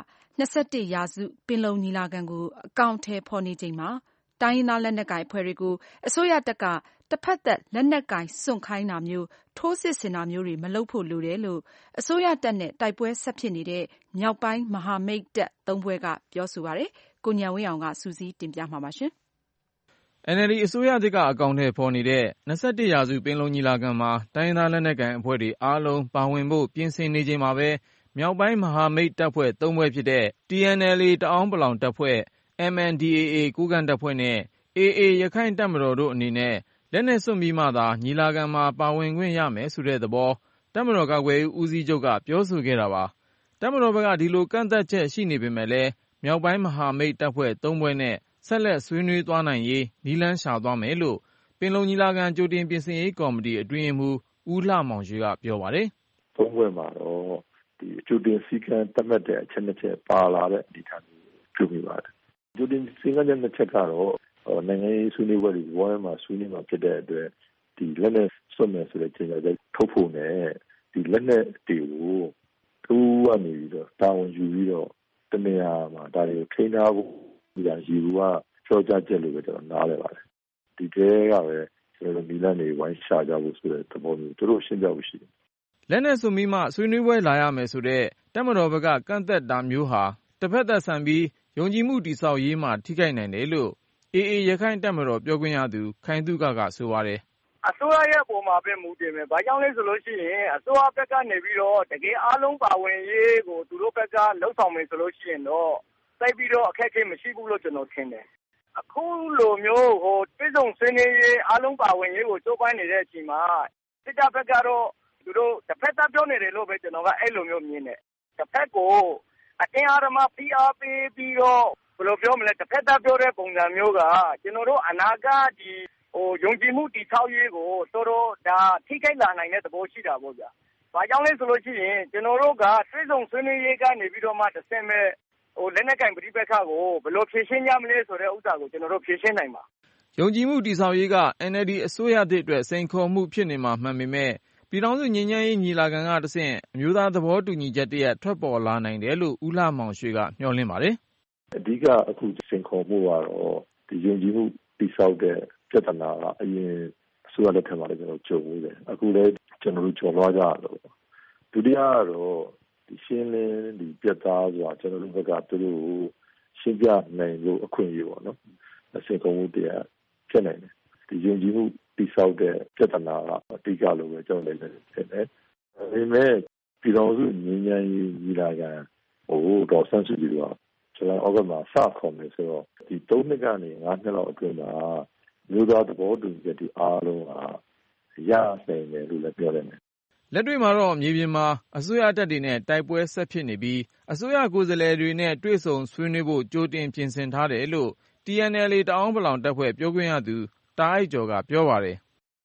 21ရာစုပင်လုံညီလာခံကိုအကောင်အထည်ဖော်နေချိန်မှာတိုင်းရင်းသားလက်နက်ကိုင်အဖွဲ့တွေကိုအစိုးရတပ်ကတစ်ဖက်သက်လက်နက်ကိုင်စွန့်ခိုင်းတာမျိုးထိုးစစ်ဆင်တာမျိုးတွေမလုပ်ဖို့လိုတယ်လို့အစိုးရတပ်နဲ့တိုက်ပွဲဆက်ဖြစ်နေတဲ့မြောက်ပိုင်းမဟာမိတ်တပ်၃ဖွဲ့ကပြောဆိုပါတယ်။ကိုဉာဏ်ဝင်းအောင်ကစူးစီးတင်ပြမှာပါရှင်။ NLD အစိုးရသစ်ကအကောင်အထည်ဖော်နေတဲ့21ရာစုပင်လုံညီလာခံမှာတိုင်းရင်းသားလက်နက်ကိုင်အဖွဲ့တွေအားလုံးပါဝင်ဖို့ပြင်ဆင်နေချိန်မှာပဲမြောက်ပိုင်းမဟာမိတ်တပ်ဖွဲ့၃ဖွဲ့ဖြစ်တဲ့ TNLA တအောင်းပလောင်တပ်ဖွဲ့၊ MNDAA ကိုးကန့်တပ်ဖွဲ့နဲ့ AA ရခိုင့်တပ်မတော်တို့အနေနဲ့လက်နက်စွန့်ပြီးမှသာညီလာခံမှာပါဝင်ခွင့်ရမယ်ဆိုတဲ့သဘောတပ်မတော်ကာကွယ်ရေးဦးစီးချုပ်ကပြောဆိုခဲ့တာပါ။တပ်မတော်ဘက်ကဒီလိုကန့်သတ်ချက်ရှိနေပေမဲ့လည်းမြောက်ပိုင်းမဟာမိတ်တပ်ဖွဲ့၃ဖွဲ့နဲ့ဆက်လက်ဆွေးနွေးသွားနိုင်ရေးနည်းလမ်းရှာသွားမယ်လို့ပင်လုံညီလာခံကြိုတင်ပြင်ဆင်ရေးကော်မတီအတွင်းရေးမှူးဦးလှမောင်ရွှေကပြောပါတယ်။၃ဖွဲ့မှာတော့ဒီကြိုတင်စည်းကမ်းသတ်မှတ်တဲ့အချက်၂ချက်ပါလာတဲ့အနေအထားမျိုးပြုမိပါတယ်။ကြိုတင်စည်းကမ်းချက်၂ချက်ကတော့နိုင်ငံရေးဆွေးနွေးပွဲတွေဝိုင်းမှာဆွေးနွေးမှာဖြစ်တဲ့အတွက်ဒီလက်နက်စွန့်မယ်ဆိုတဲ့ကြေညာချက်ထုတ်ဖို့နဲ့ဒီလက်နက်တွေကိုသူကနေပြီးတော့တာဝန်ယူပြီးတော့တနေရာမှာဒါတွေကိုထိန်းထားဖို့ဒီကယူကကြောကြားချက်လို့ပဲကျွန်တော်နားလည်ပါတယ်ဒီတဲကပဲကျွန်တော်ဒီလက်နေဝိုင်းရှာကြဖို့ဆိုတဲ့သဘောမျိုးသူတို့ရှင်းပြဖို့ရှိတယ်လက်နက်စွန့်ပြီးမှဆွေးနွေးပွဲလာရမယ်ဆိုတဲ့တပ်မတော်ဘက်ကကန့်သက်တာမျိုးဟာတစ်ဖက်သက်ဆန်ပြီးယုံကြည်မှုတည်ဆောက်ရေးမှာထိခိုက်နိုင်တယ်လို့ AA ရခိုင်တပ်မတော်ပြောခွင့်ရသူခိုင်သုခကဆိုပါတယ်အစိုးရရဲ့ပုံမှာပဲမူတည်မယ်။ဘာကြောင့်လဲဆိုလို့ရှိရင်အစိုးရဘက်ကနေပြီးတော့တကယ်အားလုံးပါဝင်ရေးကိုသူတို့ဘက်ကလှုပ်ဆောင်မယ်ဆိုလို့ရှိရင်တော့သိပြီးတော့အခက်အခဲမရှိဘူးလို့ကျွန်တော်ထင်တယ်။အခုလိုမျိုးပြည်စုံစင်းရေးအားလုံးပါဝင်ရေးကိုကြိုးပမ်းနေတဲ့အချိန်မှာစစ်တပ်ဘက်ကတော့သူတို့တစ်ဖက်သက်ပြောနေတယ်လို့ပဲကျွန်တော်ကအဲ့လိုမျိုးမြင်တယ်။တစ်ဖက်ကိုအတင်းအဓမ္မဖိအားပေးပြီးတော့ဘယ်လိုပြောမလဲတစ်ဖက်သက်ပြောတဲ့ပုံစံမျိုးကကျွန်တော်တို့အနာဂတ်ဒီယုံကြည်မှုတည်ဆောက်ရေးကိုတော်တော်ဒါထိခိုက်လာနိုင်တဲ့သဘောရှိတာပေါ့ဗျာ။ဘာကြောင့်လဲဆိုလို့ရှိရင်ကျွန်တော်တို့ကပြည်စုံဆွေးနွေးရေးကနေပြီးတော့မှတစ်ဆင့်မဲ့လက်နက်ကင်ပဋိပက္ခကိုဘယ်လိုဖြေရှင်းကြမလဲဆိုတဲ့ဥစ္စာကိုကျွန်တော်တို့ဖြေရှင်းနိုင်ပါ။ယုံကြည်မှုတည်ဆောက်ရေးက NLD အစိုးရသစ်အတွက်စိန်ခေါ်မှုဖြစ်နေမှာမှန်ပေမဲ့ပြည်ထောင်စုငြိမ်းချမ်းရေးညီလာခံကတဆင့်အမျိုးသားသဘောတူညီချက်တရပ်ထွက်ပေါ်လာနိုင်တယ်လို့ဦးလှမောင်ရွှေကမျှော်လင့်ပါတယ်။အဓိကအခုစိန်ခေါ်မှုကတော့ဒီယုံကြည်မှုတည်ဆောက်တဲ့ပြဿနာကအရင်အစိုးရလက်ထက်မှာလည်းကျွန်တော်ကြုံနေတယ်အခုလည်းကျွန်တော်တို့ကြော်လွှားကြရတော့ဒုတိယကတော့ဒီရှင်းလင်းဒီပြတ်သားစွာကျွန်တော်တို့ဘက်ကသူတို့ရှင်းပြနိုင်လို့အခွင့်အရေးပေါ့နော်အစိန်ခေါ်မှုတရားဖြစ်နိုင်တယ်ဒီယုံကြည်မှုတည်ဆောက်တဲ့ပြဿနာကအဓိကလို့ပဲကျွန်တော်လည်းဖြစ်တယ်ဒါပေမဲ့ပြည်တော်စုငြိမ်းချမ်းရေးညီလာခံတော့ဆန်းစစ်ပြီးတော့ကျွန်တော်အောက်ကမှာစခေါ်မယ်ဆိုတော့ဒီ3နှစ်ကနေ5နှစ်လောက်အတွင်းမှာမျိုးသားသဘောတူညီချက်ဒီအားလုံးကရနိုင်တယ်လို့လည်းပြောရတယ်လက်တွေ့မှာတော့မြေပြင်မှာအစိုးရတပ်တွေနဲ့တိုက်ပွဲဆက်ဖြစ်နေပြီးအစိုးရကိုယ်စားလှယ်တွေနဲ့တွေ့ဆုံဆွေးနွေးဖို့ကြိုတင်ပြင်ဆင်ထားတယ်လို့ TNLA တအောင်းပလောင်တပ်ဖွဲ့ပြောခွင့်ရသူတာအိုက်ကျော်ကပြောပါတယ်မြေပြင်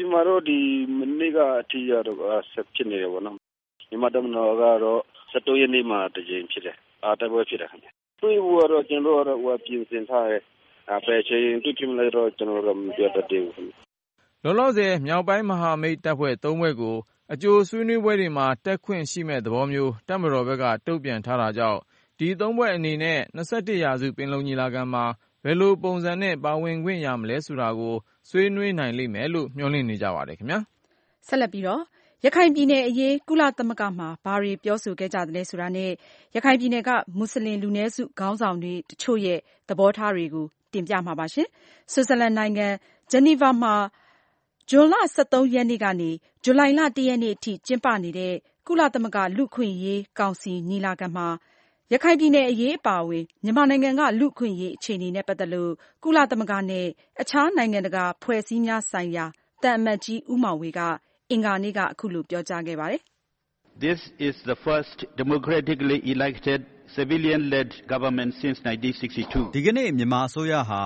မှာတော့ဒီမနေ့ကအထိရတော့ဆက်ဖြစ်နေတယ်ပေါ့နော်မြန်မာတပ်မတော်ကတော့17ရက်နေ့မှာတကြိမ်ဖြစ်တယ်တိုက်ပွဲဖြစ်တယ်ခင်ဗျတွေ့ဖို့ကတော့ကျွန်တော်တို့ကတော့ပြင်ဆင်ထားတယ်ပဲချင်းတွေ့ဖြစ်မလဲတော့ကျွန်တော်တို့မပြောတတ်သေးဘူးလောလောဆယ်မြောက်ပိုင်းမဟာမိတ်တပ်ဖွဲ့3ဖွဲ့ကိုအကြိုဆွေးနွေးပွဲတွေမှာတက်ခွင့်ရှိမဲ့သဘောမျိုးတပ်မတော်ဘက်ကတုံ့ပြန်ထားတာကြောင့်ဒီ3ဖွဲ့အနေနဲ့21ရာစုပင်လုံညီလာခံမှာဘယ်လိုပုံစံနဲ့ပါဝင်ခွင့်ရမလဲဆိုတာကိုဆွေးနွေးနိုင်လိမ့်မယ်လို့မျှော်လင့်နေကြပါတယ်ခင်ဗျာဆက်လက်ပြီးတော့ရခိုင်ပြည်နယ်အရေးကုလသမဂ္ဂမှာဘာတွေပြောဆိုခဲ့ကြသလဲဆိုတာနဲ့ရခိုင်ပြည်နယ်ကမွတ်စလင်လူနည်းစုခေါင်းဆောင်တွေတချို့ရဲ့သဘောထားတွေကိုတင်ပြမှာပါရှင်ဆွစ်ဇာလန်နိုင်ငံဂျနီဗာမှာဇွန်လ23ရက်နေ့ကနေဇူလိုင်လ1ရက်နေ့အထိကျင်းပနေတဲ့ကုလသမဂ္ဂလူ့အခွင့်အရေးကောင်စီညီလာခံမှာရခိုင်ပြည်နယ်အရေးအပါအဝင်မြန်မာနိုင်ငံကလူ့အခွင့်အရေးအခြေအနေနဲ့ပတ်သက်လို့ကုလသမဂ္ဂနဲ့အခြားနိုင်ငံတကာဖွဲ့စည်းများဆိုင်ရာသံအမတ်ကြီးဦးမောင်ဝေကအင်္ဂါနေ့ကအခုလိုပြောကြားခဲ့ပါတယ်။ This is the first democratically elected civilian-led government since 1962. ဒီကနေ့မြန်မာအစိုးရဟာ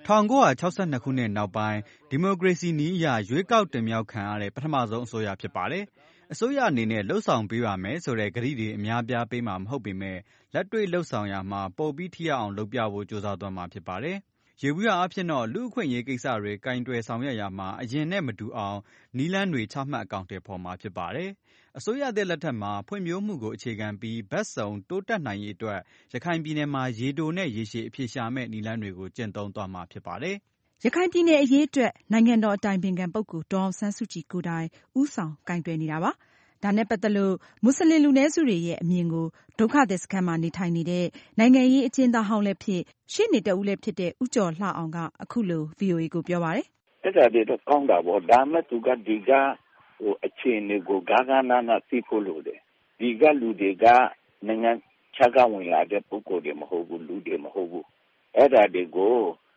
1962ခုနှစ်နောက်ပိုင်းဒီမိုကရေစီနည်းအရရွေးကောက်တင်မြှောက်ခံရတဲ့ပထမဆုံးအစိုးရဖြစ်ပါတယ်။အစိုးရအနေနဲ့လှုပ်ဆောင်ပေးပါမယ်ဆိုတဲ့ကတိတွေအများပြားပေးမှာမဟုတ်ပေမဲ့လက်တွေ့လှုပ်ဆောင်ရမှာပိုပြီးထိရောက်အောင်လုပ်ပြဖို့ကြိုးစားသွားမှာဖြစ်ပါတယ်။ယေဘုယျအားဖြင့်တော့လူ့အခွင့်အရေးကိစ္စတွေကင်တွယ်ဆောင်ရွက်ရမှာအရင်နဲ့မတူအောင်နည်းလမ်းတွေချမှတ်အကောင့်တွေဖော်မှာဖြစ်ပါတယ်။အစိုးရသစ်လက်ထက်မှာဖွံ့ဖြိုးမှုကိုအခြေခံပြီးဘက်စုံတိုးတက်နိုင်ရေးအတွက်ရခိုင်ပြည်နယ်မှာရေတိုနဲ့ရေရှည်အဖြေရှာမဲ့နည်းလမ်းတွေကိုကျင့်သုံးသွားမှာဖြစ်ပါတယ်။ရခိုင်ပြည်နယ်အရေးအတွက်နိုင်ငံတော်အတိုင်ပင်ခံပုဂ္ဂိုလ်ဒေါ်အောင်ဆန်းစုကြည်ကိုယ်တိုင်ဦးဆောင်ကိုင်တွယ်နေတာပါ။ဒါနဲ့ပတ်သက်လို့မွတ်စလင်လူနည်းစုတွေရဲ့အမြင်ကိုဒုက္ခသည်စခန်းမှာနေထိုင်နေတဲ့နိုင်ငံရေးအကျဉ်းသားဟောင်းလည်းဖြစ်ရှေ့နေတဦးလည်းဖြစ်တဲ့ဦးကျော်လှအောင်ကအခုလို VOA ကိုပြောပါတယ်။အဲ့ဒါတွေတော့ကောင်းတာပေါ့ဒါမှသူကဒီကအခြေအနေကိုဂါဂနာနာသိဖို့လို့တယ်ဒီကလူတွေကနိုင်ငံခြားကဝင်လာတဲ့ပုဂ္ဂိုလ်တွေမဟုတ်ဘူးလူတွေမဟုတ်ဘူးအဲ့ဒါတွေကို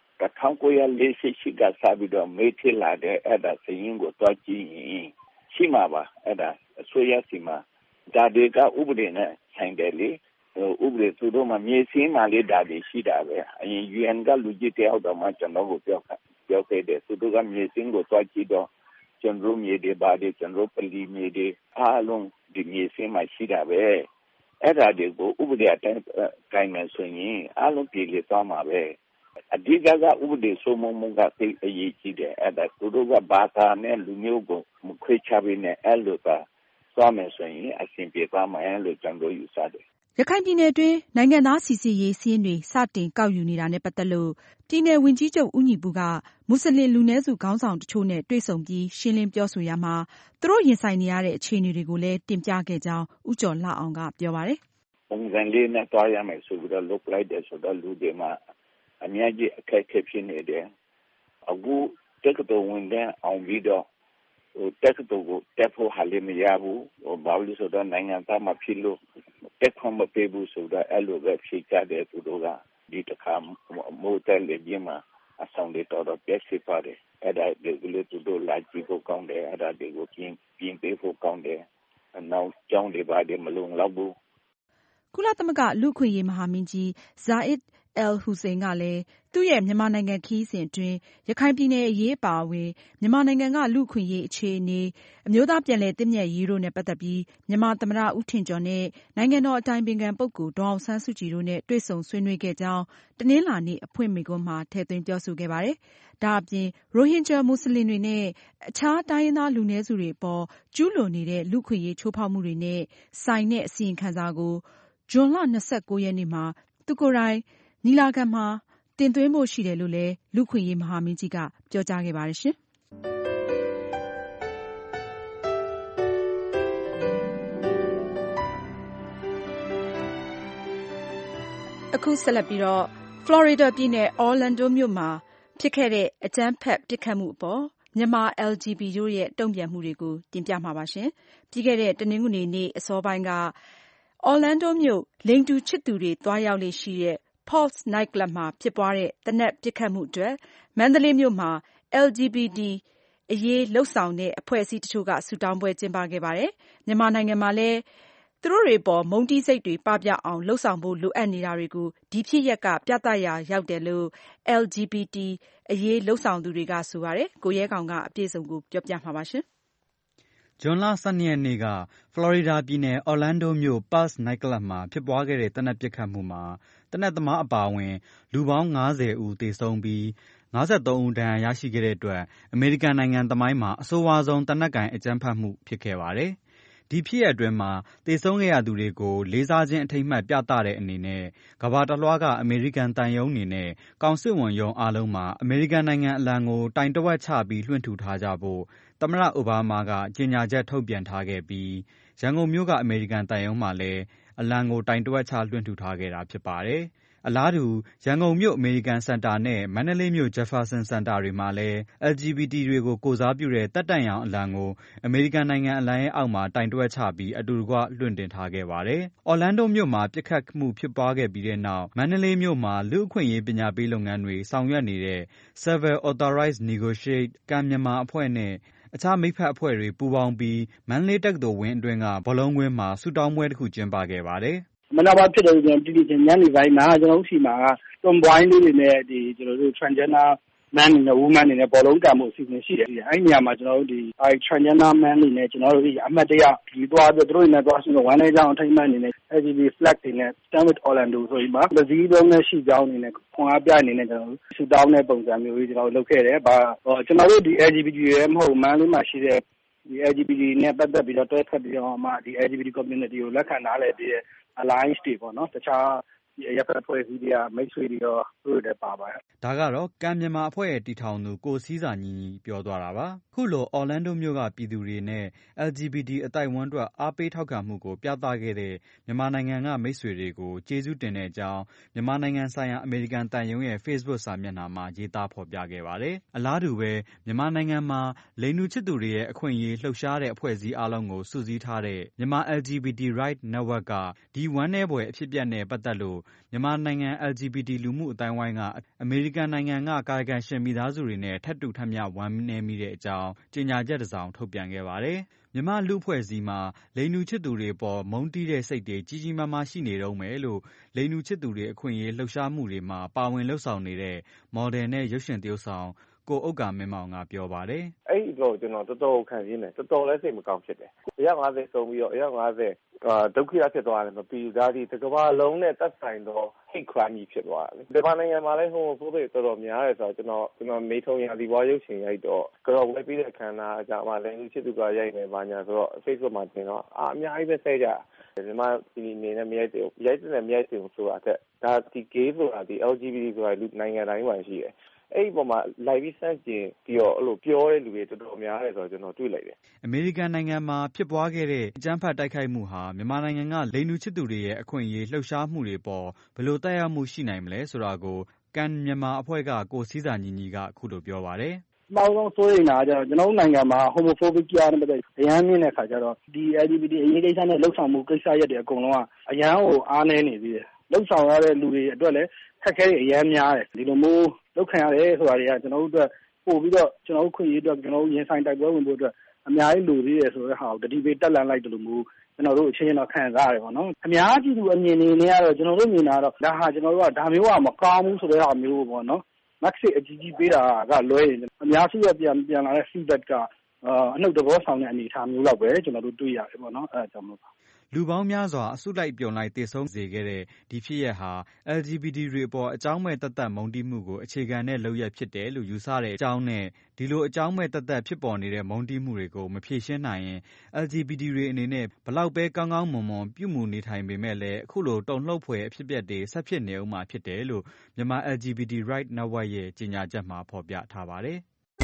1948ကစပြီးတော့မေးထလာတဲ့အဲ့ဒါစရင်ကိုတွားကြည့်ရင်ရှိမှာပါအဲ့ဒါအစိုးရစီမှာဒါတွေကဥပဒေနဲ့ဆိုင်တယ်လေဥပဒေသူတို့မှမြေစင်းမှလေးဒါတွေရှိတာပဲအရင် UN ကလူကြီးတယောက်တော့မှကျွန်တော်ကိုပြောခဲ့တယ်သူတို့ကမြေစင်းကိုတွားကြည့်တော့ကျွန်တော်မြေတွေပါတယ်ကျွန်တော်ပလီမြေတွေအားလုံးဒီမြေစင်းမှရှိတာပဲအဲ့ဒါတွေကိုဥပဒေအတိုင်းကိုင်မယ်ဆိုရင်အားလုံးပြည်လေသွားမှာပဲအဓိကကဥပဒေစိုးမိုးမှုကသိအရေးကြီးတယ်အဲ့ဒါသူတို့ကဘာသာနဲ့လူမျိုးကိုမခွဲခြားဘဲနဲ့အဲ့လိုသာသွားမယ်ဆိုရင်အဆင်ပြေသွားမှာလို့ကျွန်တော်ယူဆတယ်ရခိုင်ပြည်နယ်တွင်းနိုင်ငံသားစီစစ်ရေးစာရင်းတွေစတင်ကောက်ယူနေတာနဲ့ပတ်သက်လို့ပြည်နယ်ဝန်ကြီးချုပ်ဦးညီပူကမွတ်စလင်လူနည်းစုခေါင်းဆောင်တချို့နဲ့တွေ့ဆုံပြီးရှင်းလင်းပြောဆိုရမှာသူတို့ရင်ဆိုင်နေရတဲ့အခြေအနေတွေကိုလည်းတင်ပြခဲ့ကြောင်းဦးကျော်လှအောင်ကပြောပါတယ်။ပုံစံလေးနဲ့တွားရမယ်ဆိုပြီးတော့လုပ်လိုက်တယ်ဆိုတော့လူတွေမှာအများကြီးအခက်အခဲဖြစ်နေတယ်။အခုတက္ကသိုလ်ဝင်တဲ့အောင်ပြီးတော့တက္ကသိုလ်ကိုတက်ဖို့ဟာလည်းမရဘူး။ဘာလို့ဆိုတော့နိုင်ငံသားမဖြစ်လို့တက်ခွင့်မပေးဘူးဆိုတော့အဲ့လိုပဲဖြစ်ကြတယ်သူတို့ကဒီတစ်ခါမိုးတက်လေပြီးမှအဆောင်တွေတော့ပြည့်စုံပါတယ်အဲ့ဒါတွေသူတို့လာကြည့်ဖို့ကောင်းတယ်အဲ့ဒါတွေကိုပြင်ပေးဖို့ကောင်းတယ်နောက်ကြောင်းတွေပါတယ်မလုံလောက်ဘူးကုလသမဂ္ဂလူ့အခွင့်အရေးမဟာမင်းကြီးဇာအစ်Al-Hussein ကလည်းသူ့ရဲ့မြန်မာနိုင်ငံခရီးစဉ်အတွင်းရခိုင်ပြည်နယ်အရေးအပါအဝင်မြန်မာနိုင်ငံကလူ့အခွင့်အရေးအခြေအနေအမျိုးသားပြန်လည်သင့်မြတ်ရေးတို့နဲ့ပတ်သက်ပြီးမြန်မာသမ္မတဦးထင်ကျော်နဲ့နိုင်ငံတော်အတိုင်ပင်ခံပုဂ္ဂိုလ်ဒေါ်အောင်ဆန်းစုကြည်တို့နဲ့တွေ့ဆုံဆွေးနွေးခဲ့ကြောင်းတနင်္လာနေ့အဖွင့်မိန့်ခွန်းမှာထည့်သွင်းပြောဆိုခဲ့ပါတယ်။ဒါအပြင်ရိုဟင်ဂျာမွတ်စလင်တွေနဲ့အခြားတိုင်းရင်းသားလူနည်းစုတွေအပေါ်ကျူးလွန်နေတဲ့လူ့အခွင့်အရေးချိုးဖောက်မှုတွေနဲ့ဆိုင်တဲ့အစီရင်ခံစာကိုဇွန်လ29ရက်နေ့မှာသူကိုယ်တိုင်ညီလာခံမှာတင်သွင်းဖို့ရှိတယ်လို့လည်းလူ့အခွင့်အရေးမဟာမင်းကြီးကပြောကြားခဲ့ပါတယ်ရှင်။အခုဆက်လက်ပြီးတော့ဖလော်ရီဒါပြည်နယ်အော်လန်ဒိုမြို့မှာဖြစ်ခဲ့တဲ့အကြမ်းဖက်ပစ်ခတ်မှုအပေါ်မြန်မာ LGB တို့ရဲ့တုံ့ပြန်မှုတွေကိုတင်ပြမှာပါရှင်။ပြီးခဲ့တဲ့တနင်္ဂနွေနေ့အစောပိုင်းကအော်လန်ဒိုမြို့လိင်တူချစ်သူတွေသွားရောက်လေ့ရှိတဲ့Pulse Night Club မှာဖြစ်ပွားတဲ့သေနတ်ပစ်ခတ်မှုအတွက်မန္တလေးမြို့မှာ LGBT အရေးလှုပ်ဆောင်တဲ့အဖွဲ့အစည်းတချို့ကဆုတောင်းပွဲကျင်းပခဲ့ပါတယ်။မြန်မာနိုင်ငံမှာလည်းသူတို့တွေပေါ်မုန်းတီးစိတ်တွေပပျောက်အောင်လှုပ်ဆောင်ဖို့လိုအပ်နေတာတွေကိုဒီဖြစ်ရပ်ကပြသရာရောက်တယ်လို့ LGBT အရေးလှုပ်ဆောင်သူတွေကဆိုပါတယ်။ကိုရဲကောင်ကအပြည့်စုံကိုပြောပြမှာပါရှင်။ဇွန်လ 12 ရက်နေ့ကဖလော်ရီဒါပြည်နယ်အော်လန်ဒိုမြို့ Pulse Night Club မှာဖြစ်ပွားခဲ့တဲ့သေနတ်ပစ်ခတ်မှုမှာသေနတ်သမားအပါအဝင်လူပေါင်း50ဦးသေဆုံးပြီး53ဦးဒဏ်ရာရရှိခဲ့တဲ့အတွက်အမေရိကန်နိုင်ငံသမိုင်းမှာအဆိုးဝါးဆုံးသေနတ်ကိုင်အကြမ်းဖက်မှုဖြစ်ခဲ့ပါတယ်။ဒီဖြစ်ရပ်အတွင်းမှာသေဆုံးခဲ့ရသူတွေကိုလေးစားခြင်းအထိမ်းအမှတ်ပြသတဲ့အနေနဲ့ကမ္ဘာတလွှားကအမေရိကန်သံရုံးအနေနဲ့ကောင်စစ်ဝန်ရုံးအားလုံးမှာအမေရိကန်နိုင်ငံအလံကိုတိုင်တဝက်ချပြီးလွှင့်ထူထားကြဖို့သမ္မတအိုဘားမားကကြေညာချက်ထုတ်ပြန်ထားခဲ့ပြီးရန်ကုန်မြို့ကအမေရိကန်သံရုံးမှာလည်းအလံကိုတိုင်တဝက်ချလွှင့်ထူထားခဲ့တာဖြစ်ပါတယ်။အလားတူရန်ကုန်မြို့အမေရိကန်စင်တာနဲ့မန္တလေးမြို့ဂျက်ဖာဆင်စင်တာတွေမှာလည်း LGBT တွေကိုကိုယ်စားပြုတဲ့သက်တမ်းရောင်အလံကိုအမေရိကန်နိုင်ငံအလံရဲ့အောက်မှာတိုင်တဝက်ချပြီးအတူတကွလွှင့်တင်ထားခဲ့ပါတယ်။အော်လန်ဒိုမြို့မှာပစ်ခတ်မှုဖြစ်ပွားခဲ့ပြီးတဲ့နောက်မန္တလေးမြို့မှာလူ့အခွင့်အရေးပညာပေးလုပ်ငန်းတွေဆောင်ရွက်နေတဲ့ Civil Authorized Negotiate ကံမြန်မာအဖွဲ့နဲ့အခြားမိတ်ဖက်အဖွဲ့တွေပူးပေါင်းပြီးမန္တလေးတက္ကသိုလ်ဝင်းအတွင်းကဘောလုံးကွင်းမှာဆုတောင်းပွဲတစ်ခုကျင်းပခဲ့ပါတယ်။မနက်ပိုင်းဖြစ်တယ်ဆိုရင်တိတိကျကျညနေပိုင်းမှာကျွန်တော်တို့စီမှာကတွန်ပွိုင်းလေးတွေနဲ့ကျွန်တော်တို့ transgender man နဲ့ woman တွေနဲ့ဘောလုံးကန်မှုအစီအစဉ်ရှိတယ်။အဲ့ဒီနေရာမှာကျွန်တော်တို့transgender man တွေနဲ့ကျွန်တော်တို့အမှတ်တရဒီသွားပြီးသူတို့နဲ့သွားဆိုတော့ဝမ်းလေးကြောင်းအထိမ်းအမှတ်အနေနဲ့ LGBT flag တွေနဲ့ Stand with Orlando ဆိုပြီးမှပစည်းလုံးနဲ့ရှိကြောင်းအနေနဲ့ခွန်အားပြအနေနဲ့ကျွန်တော်တို့ဆူတောင်းတဲ့ပုံစံမျိုးကြီးကျွန်တော်တို့လုပ်ခဲ့တယ်။ကျွန်တော်တို့ဒီ LGBT ရဲ့မဟုတ်မန်းလေးမှာရှိတဲ့ဒီ LGBT နဲ့ပတ်သက်ပြီးတော့တွဲဖက်ပြီးတော့မှဒီ LGBT community ကိုလက်ခံနားလည်ပြီးတဲ့ alliance တွေပေါ့နော်တခြားရပ်ဖက်အဖွဲ့အစည်းတွေကမိတ်ဆွေတွေရောသူတို့တွေပါပါတယ်။ဒါကတော့ကံမြန်မာအဖွဲ့ရဲ့တည်ထောင်သူကိုစည်းစာညီညီပြောသွားတာပါ။ခုလိုအော်လန်ဒိုမြို့ကပြည်သူတွေနဲ့ LGBT အသိုက်အဝန်းအတွက်အားပေးထောက်ခံမှုကိုပြသခဲ့တဲ့မြန်မာနိုင်ငံကမိတ်ဆွေတွေကိုကျေးဇူးတင်တဲ့အကြောင်းမြန်မာနိုင်ငံဆိုင်ရာအမေရိကန်သံရုံးရဲ့ Facebook စာမျက်နှာမှာရေးသားဖော်ပြခဲ့ပါတယ်။အလားတူပဲမြန်မာနိုင်ငံမှာလိင်တူချစ်သူတွေရဲ့အခွင့်အရေးလှုပ်ရှားတဲ့အဖွဲ့အစည်းအားလုံးကိုစုစည်းထားတဲ့မြန်မာ LGBT Right Network ကဒီဝမ်းနည်းဖွယ်အဖြစ်အပျက်နဲ့ပတ်သက်လို့မြန်မာနိုင်ငံ LGBT လူမှုအသိုင်းအဝိုင်းကအမေရိကန်နိုင်ငံကကာယကံရှင်မိသားစုတွေနဲ့ထပ်တူထပ်မျှဝမ်းနည်းမိတဲ့အကြောင်းကြေညာချက်တစ်စောင်ထုတ်ပြန်ခဲ့ပါတယ်။မြန်မာလူ့အဖွဲ့အစည်းမှာလိင်တူချစ်သူတွေပေါ်မုန်းတီးတဲ့စိတ်တွေကြီးကြီးမားမားရှိနေတုန်းပဲလို့လိင်တူချစ်သူတွေအခွင့်အရေးလှုပ်ရှားမှုတွေမှာပါဝင်လှုပ်ဆောင်နေတဲ့မော်ဒယ်နဲ့ရုပ်ရှင်သရုပ်ဆောင်ကိုဥက္ကာမင်းမောင်ကပြောပါတယ်။အဲ့ဒီတော့ကျွန်တော်တော်တော်ခံရင်းတယ်တော်တော်လည်းစိတ်မကောင်းဖြစ်တယ်။အယောက်50ဆုံးပြီးတော့အယောက်50ဒုက္ခရဖြစ်သွားတယ်မပြီးဒါဒီတစ်ကမ္ဘာလုံးနဲ့သက်ဆိုင်တော့ hate crime ကြီးဖြစ်သွားတယ်။ဒီနိုင်ငံမှာလည်း homophobic တော်တော်များတယ်ဆိုတော့ကျွန်တော်မေထုံရဒီဘွားရုပ်ရှင်ရိုက်တော့ကြော်ဝဲပြီးတဲ့ခန္ဓာအကြမှာလည်းလူချစ်သူကရိုက်နေပါညာဆိုတော့ Facebook မှာတင်တော့အများကြီးပဲဆဲကြတယ်ဒီမှာဒီနေနဲ့မရိုက်တယ်ရိုက်တယ်မရိုက်တယ်ဆိုတာအထက်ဒါဒီ gay ဆိုတာဒီ LGBT ဆိုတာလူနိုင်ငံတိုင်းမှာရှိတယ်အဲ့ဒီပေါ်မှာလိုက်ပြီးစမ်းကျင်ပြီးတော့အဲ့လိုပြောတဲ့လူတွေတော်တော်များတယ်ဆိုတော့ကျွန်တော်တွေ့လိုက်တယ်အမေရိကန်နိုင်ငံမှာဖြစ်ပွားခဲ့တဲ့အကြမ်းဖက်တိုက်ခိုက်မှုဟာမြန်မာနိုင်ငံကလိင်တူချစ်သူတွေရဲ့အခွင့်အရေးလှုပ်ရှားမှုတွေပေါ်ဘယ်လိုသက်ရောက်မှုရှိနိုင်မလဲဆိုတာကိုကံမြန်မာအဖွဲ့ကကိုစည်းစာညီညီကအခုလိုပြောပါတယ်။နောက်ဆုံးစိုးရိမ်တာကကျွန်တော်တို့နိုင်ငံမှာ homophobic ကြားနဲ့ပတ်သက်အရန်မြင့်တဲ့ခါကျတော့ဒီ LGBT အရေးကိစ္စနဲ့လှုပ်ဆောင်မှုကိစ္စရပ်တွေအကုန်လုံးကအရန်ကိုအားနည်းနေသေးတယ်။လှုပ်ဆောင်ရတဲ့လူတွေအတွက်လည်းခက်ခဲတွေအရန်များတယ်ဒီလိုမျိုးလောက်ခံရတယ်ဆိုတာတွေကကျွန်တော်တို့အတွက်ပို့ပြီးတော့ကျွန်တော်တို့ခွင့်ရေးအတွက်ကျွန်တော်တို့ရင်ဆိုင်တိုက်ပွဲဝင်ဖို့အတွက်အများကြီးလိုသေးတယ်ဆိုတဲ့ဟာကိုတတိပေးတက်လန့်လိုက်တယ်လို့မျိုးကျွန်တော်တို့အချင်းချင်းတော့ခံစားရတယ်ပေါ့နော်အများကြီးသူအမြင်နေနေရတော့ကျွန်တော်တို့မြင်တာတော့ဒါဟာကျွန်တော်တို့ကဒါမျိုးကမကောင်းဘူးဆိုတဲ့ဟာမျိုးပေါ့နော် maxi အကြီးကြီးပေးတာကလွဲရင်အများစုကပြန်လာတဲ့ feedback ကအနှုတ်သဘောဆောင်တဲ့အနေအထားမျိုးလောက်ပဲကျွန်တော်တို့တွေ့ရတယ်ပေါ့နော်အဲဒါကြောင့်မို့လူပေါင်းများစွာအစုလိုက်အပြုံလိုက်သေဆုံးစေခဲ့တဲ့ဒီဖြစ်ရပ်ဟာ LGBT တွေအပေါ်အကြောင်းမဲ့သက်သက်မုန်းတီးမှုကိုအခြေခံတဲ့လုပ်ရပ်ဖြစ်တယ်လို့ယူဆတဲ့အကြောင်းနဲ့ဒီလိုအကြောင်းမဲ့သက်သက်ဖြစ်ပေါ်နေတဲ့မုန်းတီးမှုတွေကိုမဖြေရှင်းနိုင်ရင် LGBT တွေအနေနဲ့ဘလောက်ပဲကောင်းကောင်းမွန်မွန်ပြုမှုနေထိုင်ပေမဲ့လည်းအခုလိုတုန်လှုပ်ဖွယ်အဖြစ်အပျက်တွေဆက်ဖြစ်နေဦးမှာဖြစ်တယ်လို့မြန်မာ LGBT Right Network ရဲ့ကြေညာချက်မှာဖော်ပြထားပါတယ်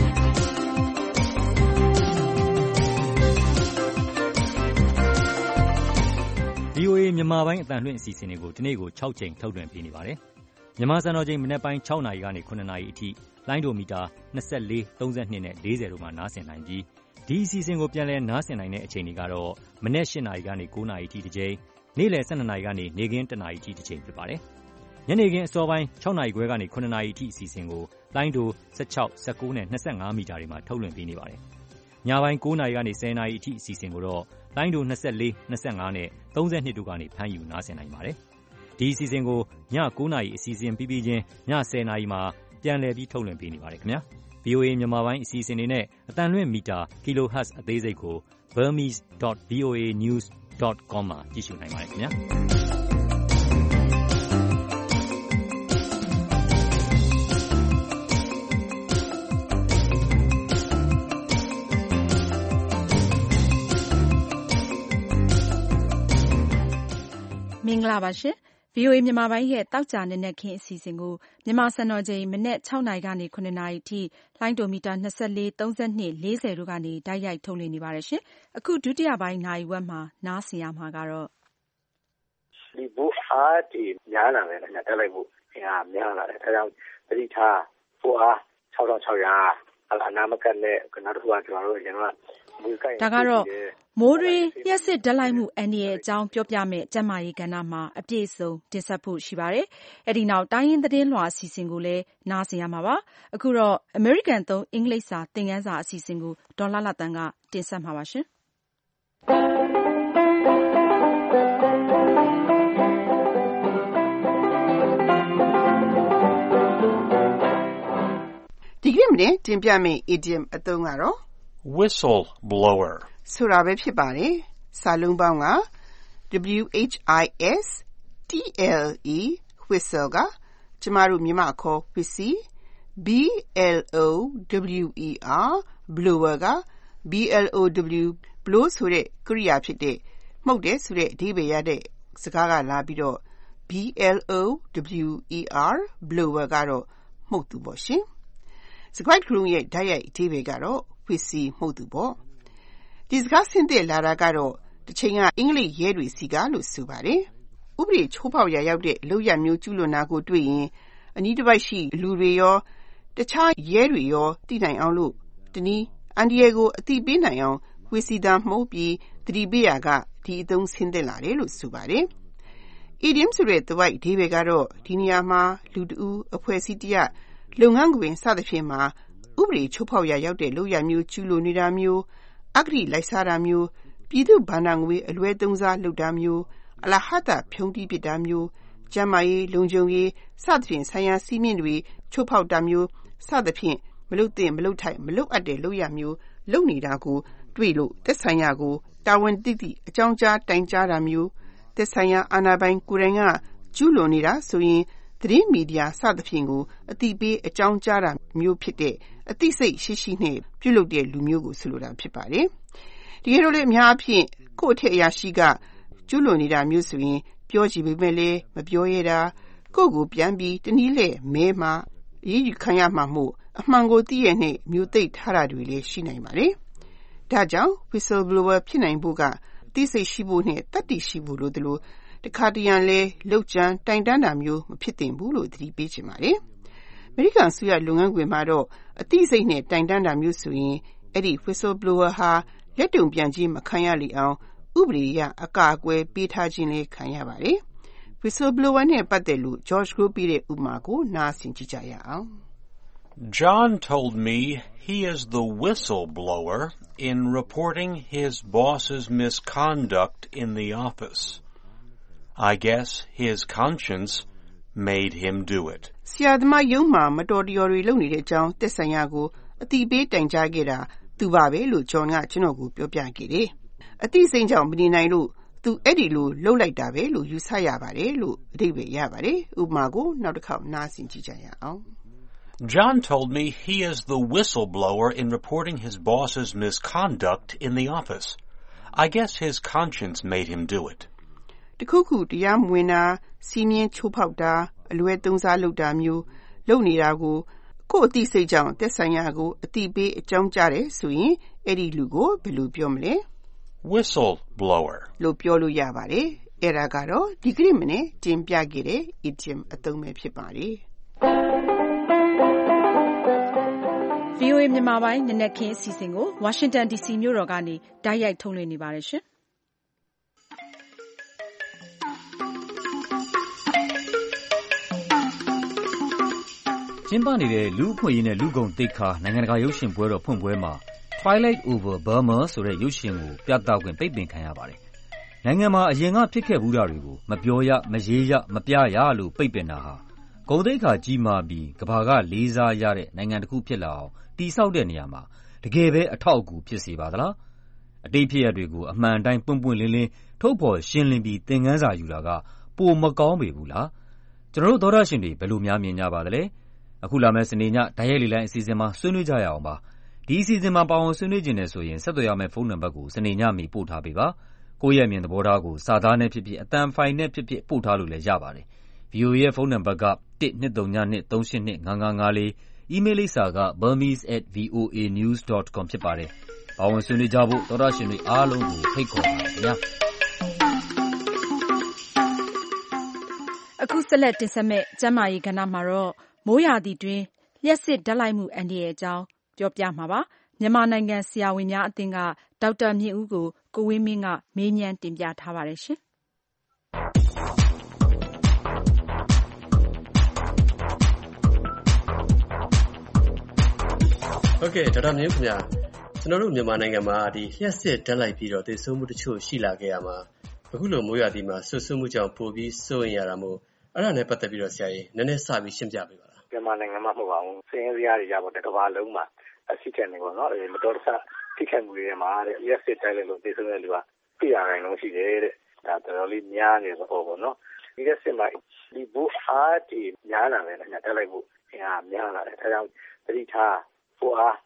VOA မြန်မာပိုင်းအသံလွှင့်အစီအစဉ်တွေကိုဒီနေ့ကို6ချိန်ထုတ်လွှင့်ပေးနေပါတယ်။မြန်မာစံတော်ချိန်မနက်ပိုင်း6နာရီကနေ9နာရီအထိလိုင်းဒိုမီတာ24 32နဲ့40တို့မှာနားဆင်နိုင်ပြီးဒီအစီအစဉ်ကိုပြန်လည်နားဆင်နိုင်တဲ့အချိန်တွေကတော့မနက်8နာရီကနေ9နာရီအထိတစ်ချိန်နေ့လယ်12နာရီကနေနေ့ခင်း1နာရီအထိတစ်ချိန်ဖြစ်ပါတယ်။ညနေခင်းအစောပိုင်း6နာရီခွဲကနေ9နာရီအထိအစီအစဉ်ကိုလိုင်းဒို16 19နဲ့25မီတာတွေမှာထုတ်လွှင့်ပေးနေပါတယ်။ညပိုင်း9နာရီကနေ10နာရီအထိအစီအစဉ်ကိုတော့လိုင်းဒို24, 25နဲ့ 32တို့ကနေဖမ်းယူနားဆင်နိုင်ပါတယ်။ဒီအစီအစဉ်ကိုည9:00 နာရီအစီအစဉ်ပြီးပြီးချင်းည10:00 နာရီမှာပြန်လည်ပြီးထုတ်လွှင့်ပေးနေပါတယ်ခင်ဗျာ။ VOA မြန်မာပိုင်းအစီအစဉ်တွေနဲ့အသံလွှင့်မီတာ kilohertz အသေးစိတ်ကို burmese.voanews.com မှာကြည့်ရှုနိုင်ပါတယ်ခင်ဗျာ။မင်္ဂလာပါရှင် VOA မြန်မာပိုင်းရဲ့တောက်ကြနက်နက်ခင်းအစီအစဉ်ကိုမြန်မာစံတော်ချိန်မနက်6 နာရီကနေ9 နာရီထိလိုင်းဒိုမီတာ24, 32, 40တို့ကနေတိုက်ရိုက်ထုတ်လွှင့်နေပါတယ်ရှင်။အခုဒုတိယပိုင်းနာရီဝက်မှာနားဆင်ရမှာကတော့ဒီဘိုးအားဒီများလာတယ်ညတက်လိုက်ဖို့အင်အားများလာတယ်ဒါကြောင့်ပရိထားဘိုးအား6600အနာမကတ်နဲ့နောက်တစ်ခုကကျွန်တော်တို့ကျွန်တော်ဒါကတော့မိုးတွေလျှက်စစ်ဓာတ်လိုက်မှုအန္တရာယ်အကြောင်းပြောပြမယ့်ကျန်းမာရေးကဏ္ဍမှာအပြည့်စုံတင်ဆက်ဖို့ရှိပါတယ်။အဲဒီနောက်တိုင်းရင်းသတင်းလွှာအစီအစဉ်ကိုလည်းနားဆင်ရမှာပါ။အခုတော့ American သုံးအင်္ဂလိပ်စာသင်ခန်းစာအစီအစဉ်ကိုဒေါ်လှလှသန်းကတင်ဆက်မှာပါရှင်။ဒီကနေ့မနေ့တင်ပြမယ့် idiom အသုံးကတော့ whistle blower ဆိုတာပဲဖြစ်ပါတယ်။စာလုံးပေါင်းက WHISTLE whistle ကကျမတို့မြန်မာအခေါ် whiskey, BLOWER blower က BLOW blow ဆိုတဲ့ကရိယာဖြစ်တဲ့မှုတ်တဲ့ဆိုတဲ့အဓိပ္ပာယ်ရတဲ့စကားကလာပြီးတော့ BLOWER blower ကတော့မှုတ်သူပေါ့ရှင်။စကားကလုံးရဲ့ဓာတ်ရိုက်အဓိပ္ပာယ်ကတော့ whiskey မှုတ်သူပေါ့။ဒီစကားဆင်းသက်လာတာကတော့တစ်ချိန်ကအင်္ဂလိပ်ရဲတွေစီကလို့ဆိုပါတယ်။ဥပဒေချိုးဖောက်ရာရောက်တဲ့လုပ်ရမျိုးကျူးလွန်တာကိုတွေ့ရင်အနီးတစ်ပိုက်ရှိလူတွေရောတခြားရဲတွေရောသိနိုင်အောင်လို့တနည်းအန်ဒီယေကိုအသိပေးနိုင်အောင်ဝီစီတာမှုတ်ပြီးသတိပေးရာကဒီအသုံးဆင်းသက်လာတယ်လို့ဆိုပါတယ်။ idiom ဆိုတဲ့သဝိုက်အဓိပ္ပာယ်ကတော့ဒီနေရာမှာလူတဦးအဖွဲ့အစည်းတရပ်လုပ်ငန်းခွင်စသဖြင့်မှာဥပဒေချိုးဖောက်ရာရောက်တဲ့လုပ်ရမျိုးကျူးလွန်နေတာမျိုးအဂတိလိုက်စားတာမျိုးပြည်သူ့ဘဏ္ဍာငွေအလွဲသုံးစားလုပ်တာမျိုးအလဟတဖြုံးတီးပစ်တာမျိုးကျန်းမာရေးလုံခြုံရေးစသဖြင့်ဆိုင်ရာစည်းမျဉ်းတွေချိုးဖောက်တာမျိုးစသဖြင့်မလုပ်သင့်မလုပ်ထိုက်မလုပ်အပ်တဲ့လုပ်ရမျိုးလုပ်နေတာကိုတွေ့လို့သက်ဆိုင်ရာကိုတာဝန်သိသိအကြောင်းကြားတိုင်ကြားတာမျိုးသက်ဆိုင်ရာအာဏာပိုင်ကိုယ်တိုင်ကကျူးလွန်နေတာဆိုရင်သတင်းမီဒီယာစသဖြင့်ကိုအသိပေးအကြောင်းကြားတာမျိုးဖြစ်တဲ့အသိစိတ်ရှိရှိနဲ့ပြုလုပ်တဲ့လူမျိုးကိုဆိုလိုတာဖြစ်ပါတယ်။ဒီလိုလေအများအပြားကိုယ့်အထက်အရာရှိကကျူးလွန်နေတာမျိုးဆိုရင်ပြောကြည့်ပေမဲ့လည်းမပြောရတာကိုယ့်ကိုပြန်ပြီးတနည်းလဲမဲမှာအရေးယူခံရမှာမို့အမှန်ကိုသိရနဲ့မျိုးသိပ်ထားတာတွေလည်းရှိနိုင်ပါတယ်။ဒါကြောင့် whistleblower ဖြစ်နိုင်ဖို့ကသိစိတ်ရှိဖို့နဲ့တတ်သိရှိဖို့လိုတယ်လို့တခါတရံလဲလောက်ကျန်တိုင်တန်းတာမျိုးမဖြစ်သင့်ဘူးလို့သတိပေးချင်ပါတယ်။အမေရိကန်ဆိုရလုပ်ငန်းခွင်မှာတော့အသိစိတ်နဲ့တိုင်တန်းတာမျိုးဆိုရင်အဲ့ဒီ whistleblower ဟာလက်တုံပြန်ခြင်းမခံရလေအောင်ဥပဒေအရအကာအကွယ်ပေးထားခြင်းလည်းခံရပါတယ်။ whistleblower နဲ့ပတ်သက်လို့ George Group ပေးတဲ့ဥပမာကိုနားဆင်ကြည့်ကြရအောင်။ John told me he is the whistleblower in reporting his boss's misconduct in the office. I guess his conscience made him do it. ဆရာသမားယုံမှာမတော်တရော်တွေလုပ်နေတဲ့အကြောင်းသက်ဆိုင်ရာကိုအတိပေးတိုင်ကြားခဲ့တာသူပါပဲလို့ John ကကျွန်တော်ကိုပြောပြခဲ့တယ်။အတိစိတ်ကြောင့်မနေနိုင်လို့သူအဲ့ဒီလိုလှုပ်လိုက်တာပဲလို့ယူဆရပါတယ်လို့အဓိပ္ပာယ်ရပါတယ်။ဥပမာကိုနောက်တစ်ခေါက်နားဆင်ကြည့်ကြရအောင်။ John told me he is the whistleblower in reporting his boss's misconduct in the office. I guess his conscience made him do it. တခုခုတရားမဝင်တာစီးမြင်ချိုးဖောက်တာအလွဲသုံးစားလုပ်တာမျိုးလုပ်နေတာကိုကိုယ့်အသိစိတ်ကြောင့်သက်ဆိုင်ရာကိုအသိပေးအကြောင်းကြားတယ်ဆိုရင်အဲ့ဒီလူကိုဘယ်လိုပြောမလဲ whistleblower လို့ပြောလို့ရပါတယ်အဲ့ဒါကတော့ဒီကနေ့မနေ့တင်ပြခဲ့တဲ့ idiom အသုံးပဲဖြစ်ပါတယ် VOA မြန်မာပိုင်းနနက်ခင်းအစီအစဉ်ကို Washington DC မြို့တော်ကနေတိုက်ရိုက်ထုတ်လွှင့်နေပါတယ်ရှင်ကျင်းပနေတဲ့လူ့အခွင့်အရေးနဲ့လူ့ဂုဏ်သိက္ခာနိုင်ငံတကာရုပ်ရှင်ပွဲတော်ဖွင့်ပွဲမှာ Twilight Over Burma ဆိုတဲ့ရုပ်ရှင်ကိုပြသခွင့်ပိတ်ပင်ခံရပါတယ်။နိုင်ငံမှာအရင်ကဖြစ်ခဲ့ဘူးတာတွေကိုမပြောရမရေးရမပြရလို့ပိတ်ပင်တာဟာဂုဏ်သိက္ခာကြီးမားပြီးကမ္ဘာကလေးစားရတဲ့နိုင်ငံတစ်ခုဖြစ်လာအောင်တည်ဆောက်တဲ့နေရာမှာတကယ်ပဲအထောက်အကူဖြစ်စေပါသလား။အတိတ်ဖြစ်ရပ်တွေကိုအမှန်တိုင်းပွင့်ပွင့်လင်းလင်းထုတ်ဖော်ရှင်းလင်းပြီးသင်ခန်းစာယူတာကပိုမကောင်းပေဘူးလား။ကျွန်တော်တို့သောတရှင်တွေဘယ်လိုများမြင်ကြပါသလဲ။အခုလာမယ့်စနေညဓာတ်ရိုက်လေလိုင်းအစီအစဉ်မှာဆွေးနွေးကြရအောင်ပါ။ဒီအစီအစဉ်မှာပါဝင်ဆွေးနွေးခြင်းနဲ့ဆိုရင်ဆက်သွယ်ရမယ့်ဖုန်းနံပါတ်ကိုစနေညမီပို့ထားပေးပါ။ကိုယ့်ရဲ့အမြင်သဘောထားကိုစာသားနဲ့ဖြစ်ဖြစ်အသံဖိုင်နဲ့ဖြစ်ဖြစ်ပို့ထားလို့လည်းရပါတယ်။ VOA ရဲ့ဖုန်းနံပါတ်က1-202-382-5554 အီးမေးလ်လိပ်စာက burmese@voanews.com ဖြစ်ပါတယ်။ပါဝင်ဆွေးနွေးကြဖို့သောတရှင်တွေအားလုံးကိုဖိတ်ခေါ်ပါတယ်ခင်ဗျာ။အခုဆက်လက်တင်ဆက်မယ့်ကျန်းမာရေးကဏ္ဍမှာတော့မိုးရာသီတွင်းလျှပ်စစ်ဓာတ်လိုက်မှုအန္တရာယ်အကြောင်းပြောပြမှာပါ။မြန်မာနိုင်ငံဆရာဝန်များအသင်းကဒေါက်တာမြင့်ဦးကိုကိုဝင်းမင်းကမေးမြန်းတင်ပြထားပါတယ်ရှင်။ဟုတ်ကဲ့ဒေါက်တာမြင့်ခင်ဗျာကျွန်တော်တို့မြန်မာနိုင်ငံမှာဒီလျှက်စစ်ဓာတ်လိုက်ပြီးတော့သေဆုံးမှုတချို့ရှိလာခဲ့ရမှာအခုလိုမိုးရာသီမှာဆွတ်ဆွတ်မှုကြောင့်ပိုပြီးစိုးရင်ရတာမို့အဲ့ဒါနဲ့ပတ်သက်ပြီးတော့ဆရာကြီးနည်းနည်းစပြီးရှင်းပြပေးပါလားမြန်မာနိုင်ငံမှာမဟုတ်ပါဘူးစင်းစရာတွေရပါတော့တစ်ကမ္ဘာလုံးမှာအစီအစဉ်တွေပေါ့နော်မတော်တဆထိခိုက်မှုတွေမှာတဲ့လျှက်စစ်ဓာတ်လိုက်လို့သေဆုံးတဲ့လူက100%လုံးရှိတယ်တဲ့ဒါတော်တော်လေးများနေသဘောပေါ့နော်ဒီလျှက်စစ်မှာဒီဘူအားဒီများလာတယ်ဓာတ်လိုက်မှုများလာတယ်ဒါကြောင့်တတိထားဘူအား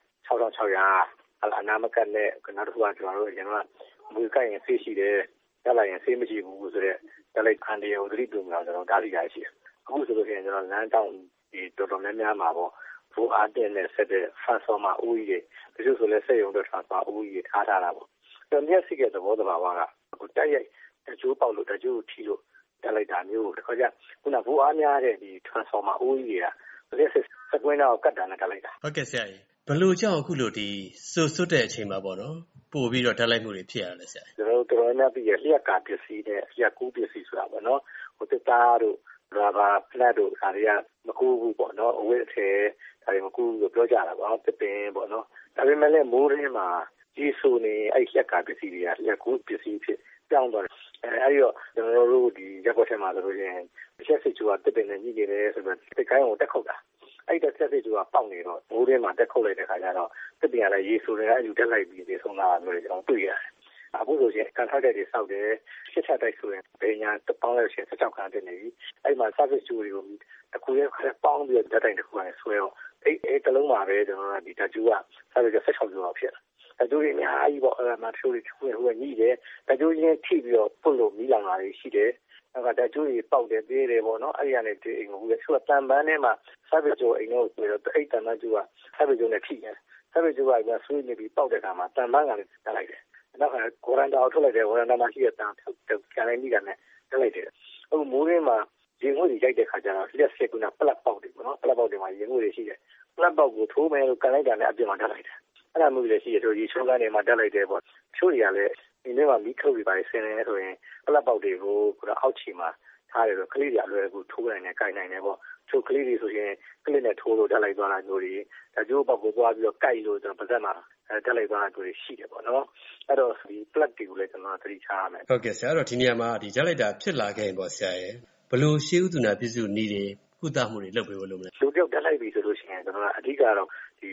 6600အနာမကတ်နဲ့နောက်တစ်ခုကကျွန်တော်တို့ကျွန်တော်ကမူကိုက်ရင်ဆေးရှိတယ်တက်လိုက်ရင်ဆေးမရှိဘူးဆိုတော့တက်လိုက်ခံတယ်ဟိုသတိပြုမှာကျွန်တော်ဓာတ်ရရှိတယ်အခုဆိုလို့ရှိရင်ကျွန်တော်လမ်းတောင်းဒီတော်တော်များများမှာပေါ့ဘူအားတင်နဲ့ဆက်တဲ့ transformer ဦးကြီးတွေတချို့ဆိုလဲဆက်ရုံတော့ transformer ဦးကြီးထားတာပေါ့ကျွန်တော်မျက်စိကသဘောတဘာဝကအခုတိုက်ရိုက်တကြိုးပေါက်လို့တကြိုးထီလို့တက်လိုက်တာမျိုးတခါကျခုနဘူအားများတဲ့ဒီ transformer ဦးကြီးတွေကလက်စကွင်းတော့ကတ်တာနဲ့တက်လိုက်တာဟုတ်ကဲ့ဆရာကြီးဘလို့ကြောင့်အခုလိုဒီစွတ်တဲ့အချိန်မှာပေါ့နော်ပို့ပြီးတော့ဓာတ်လိုက်မှုတွေဖြစ်ရလဲဆရာကျွန်တော်တော်များပြီးရလျှက်ကာပစ္စည်းနဲ့လျှက်ကူးပစ္စည်းဆိုတာပေါ့နော်ဟိုတက်သားတို့ရာဘာဖလက်တို့ဒါတွေကမကူဘူးပေါ့နော်အဝတ်အထည်ဒါတွေမကူဘူးလို့ပြောကြတာပေါ့နော်ပင်ပေါ့နော်ဒါပေမဲ့လည်းမိုးရင်းမှာကြီးဆိုနေအဲ့လျှက်ကာပစ္စည်းတွေကလျှက်ကူးပစ္စည်းဖြစ်ပြောင်းသွားတယ်အဲ့ဒီတော့ကျွန်တော်တို့ဒီရက်ွက်ထဲမှာဆိုလို့ရှိရင်ချက်စစ်ချူကပင်နဲ့ညှိနေတယ်ဆိုတော့တကိုင်းကိုတက်ခုတ်တာအဲ့တဲ့ဆက်စစ်သူကပေါက်နေတော့မိုးထဲမှာတက်ခုတ်လိုက်တဲ့ခါကျတော့တစ်ပြန်လည်းရေဆိုတွေကအဲ့လူတက်လိုက်ပြီးသေဆုံးတာမျိုးတွေကျွန်တော်တွေ့ရတယ်။အခုဆိုရင်ကန်ထက်တွေစောက်တယ်ရှစ်ချက်တိုက်ဆိုရင်ဘယ်ညာတပေါင်းလဲရှင်16ခန်းတက်နေပြီ။အဲ့မှာ service ကျူတွေကိုတစ်ခုရဲ့ခက်ပေါင်းပြီးဓာတ်တိုင်တစ်ခုနဲ့ဆွဲတော့အဲ့တလုံးမှာပဲကျွန်တော်ကဒီဓာတ်ကျူက service 16ကျူတော့ဖြစ်လာ။ဓာတ်ကျူတွေအများကြီးပေါ့အဲ့မှာတချို့တွေဟိုညှိတယ်ဓာတ်ကျူချင်းထိပြီးတော့ပုတ်လို့မိလောင်တာတွေရှိတယ်။အဲ့ကဓာတ်ကျူတွေပေါက်တယ်သေးတယ်ပေါ့နော်အဲ့ဒီကနေဒီအိမ်ကိုလည်းသူကတန်ပန်းထဲမှာservice ကျူအိမ်ကိုဆိုတော့အဲ့တန်ပန်းကျူက service ကျူနဲ့ထိတယ် service ကျူကလည်းဆွေးနေပြီးပေါက်တဲ့အခါမှာတန်ပန်းကလည်းတက်လိုက်တယ်နောက်ကကိုရန်တာကိုထုတ်လိုက်တယ်ကိုရန်တာမှာရှိတဲ့တန်ကန်လိုက်မိတာနဲ့တက်လိုက်တယ်အခုမိုးရင်းမှာရင်ငွေတွေရိုက်တဲ့ခါကျတော့လက်ဆက်ကပလက်ပေါက်တယ်ပေါ့နော်ပလက်ပေါက်တွေမှာရင်ငွေတွေရှိတယ်ပလက်ပေါက်ကိုထိုးမယ်လို့ကန်လိုက်တာနဲ့အပြင်မှာတက်လိုက်တယ်အဲ့ဒါမျိုးတွေရှိတယ်ဆိုရေချိုးကန်းတွေမှာတက်လိုက်တယ်ပေါ့ချိုးတွေကလည်းဒီနေ့မှာမိခုတ်တွေပါဆင်းနေဆိုရင်ပလက်ပေါက်တွေကိုအောက်ခြေမှာထားတယ်ဆိုကလေးတွေအလွယ်ကူထိုးနိုင်တယ်၊ကိုင်နိုင်တယ်ပေါ့ချိုးကလေးတွေဆိုရင်ကလေးနဲ့ထိုးလို့တက်လိုက်သွားတာမျိုးတွေဒါကျိုးပေါက်ကိုသွားပြီးတော့ကိုက်လို့ကျွန်တော်ပါဇက်မှာတက်လိုက်သွားတာမျိုးတွေရှိတယ်ပေါ့နော်အဲ့တော့ဒီ plug တွေကိုလည်းကျွန်တော်သတိထားရမယ်ဟုတ်ကဲ့ဆရာအဲ့တော့ဒီနေရာမှာဒီတက်လိုက်တာဖြစ်လာခဲ့ရင်ပေါ့ဆရာရဲ့ဘလို့ရှေးဥတုနာပြည့်စုံနည်းတွေကုသမှုတွေလုပ်ပေးဖို့လုပ်မလဲလူတယောက်တက်လိုက်ပြီဆိုလို့ရှိရင်ကျွန်တော်ကအဓိကတော့ဒီ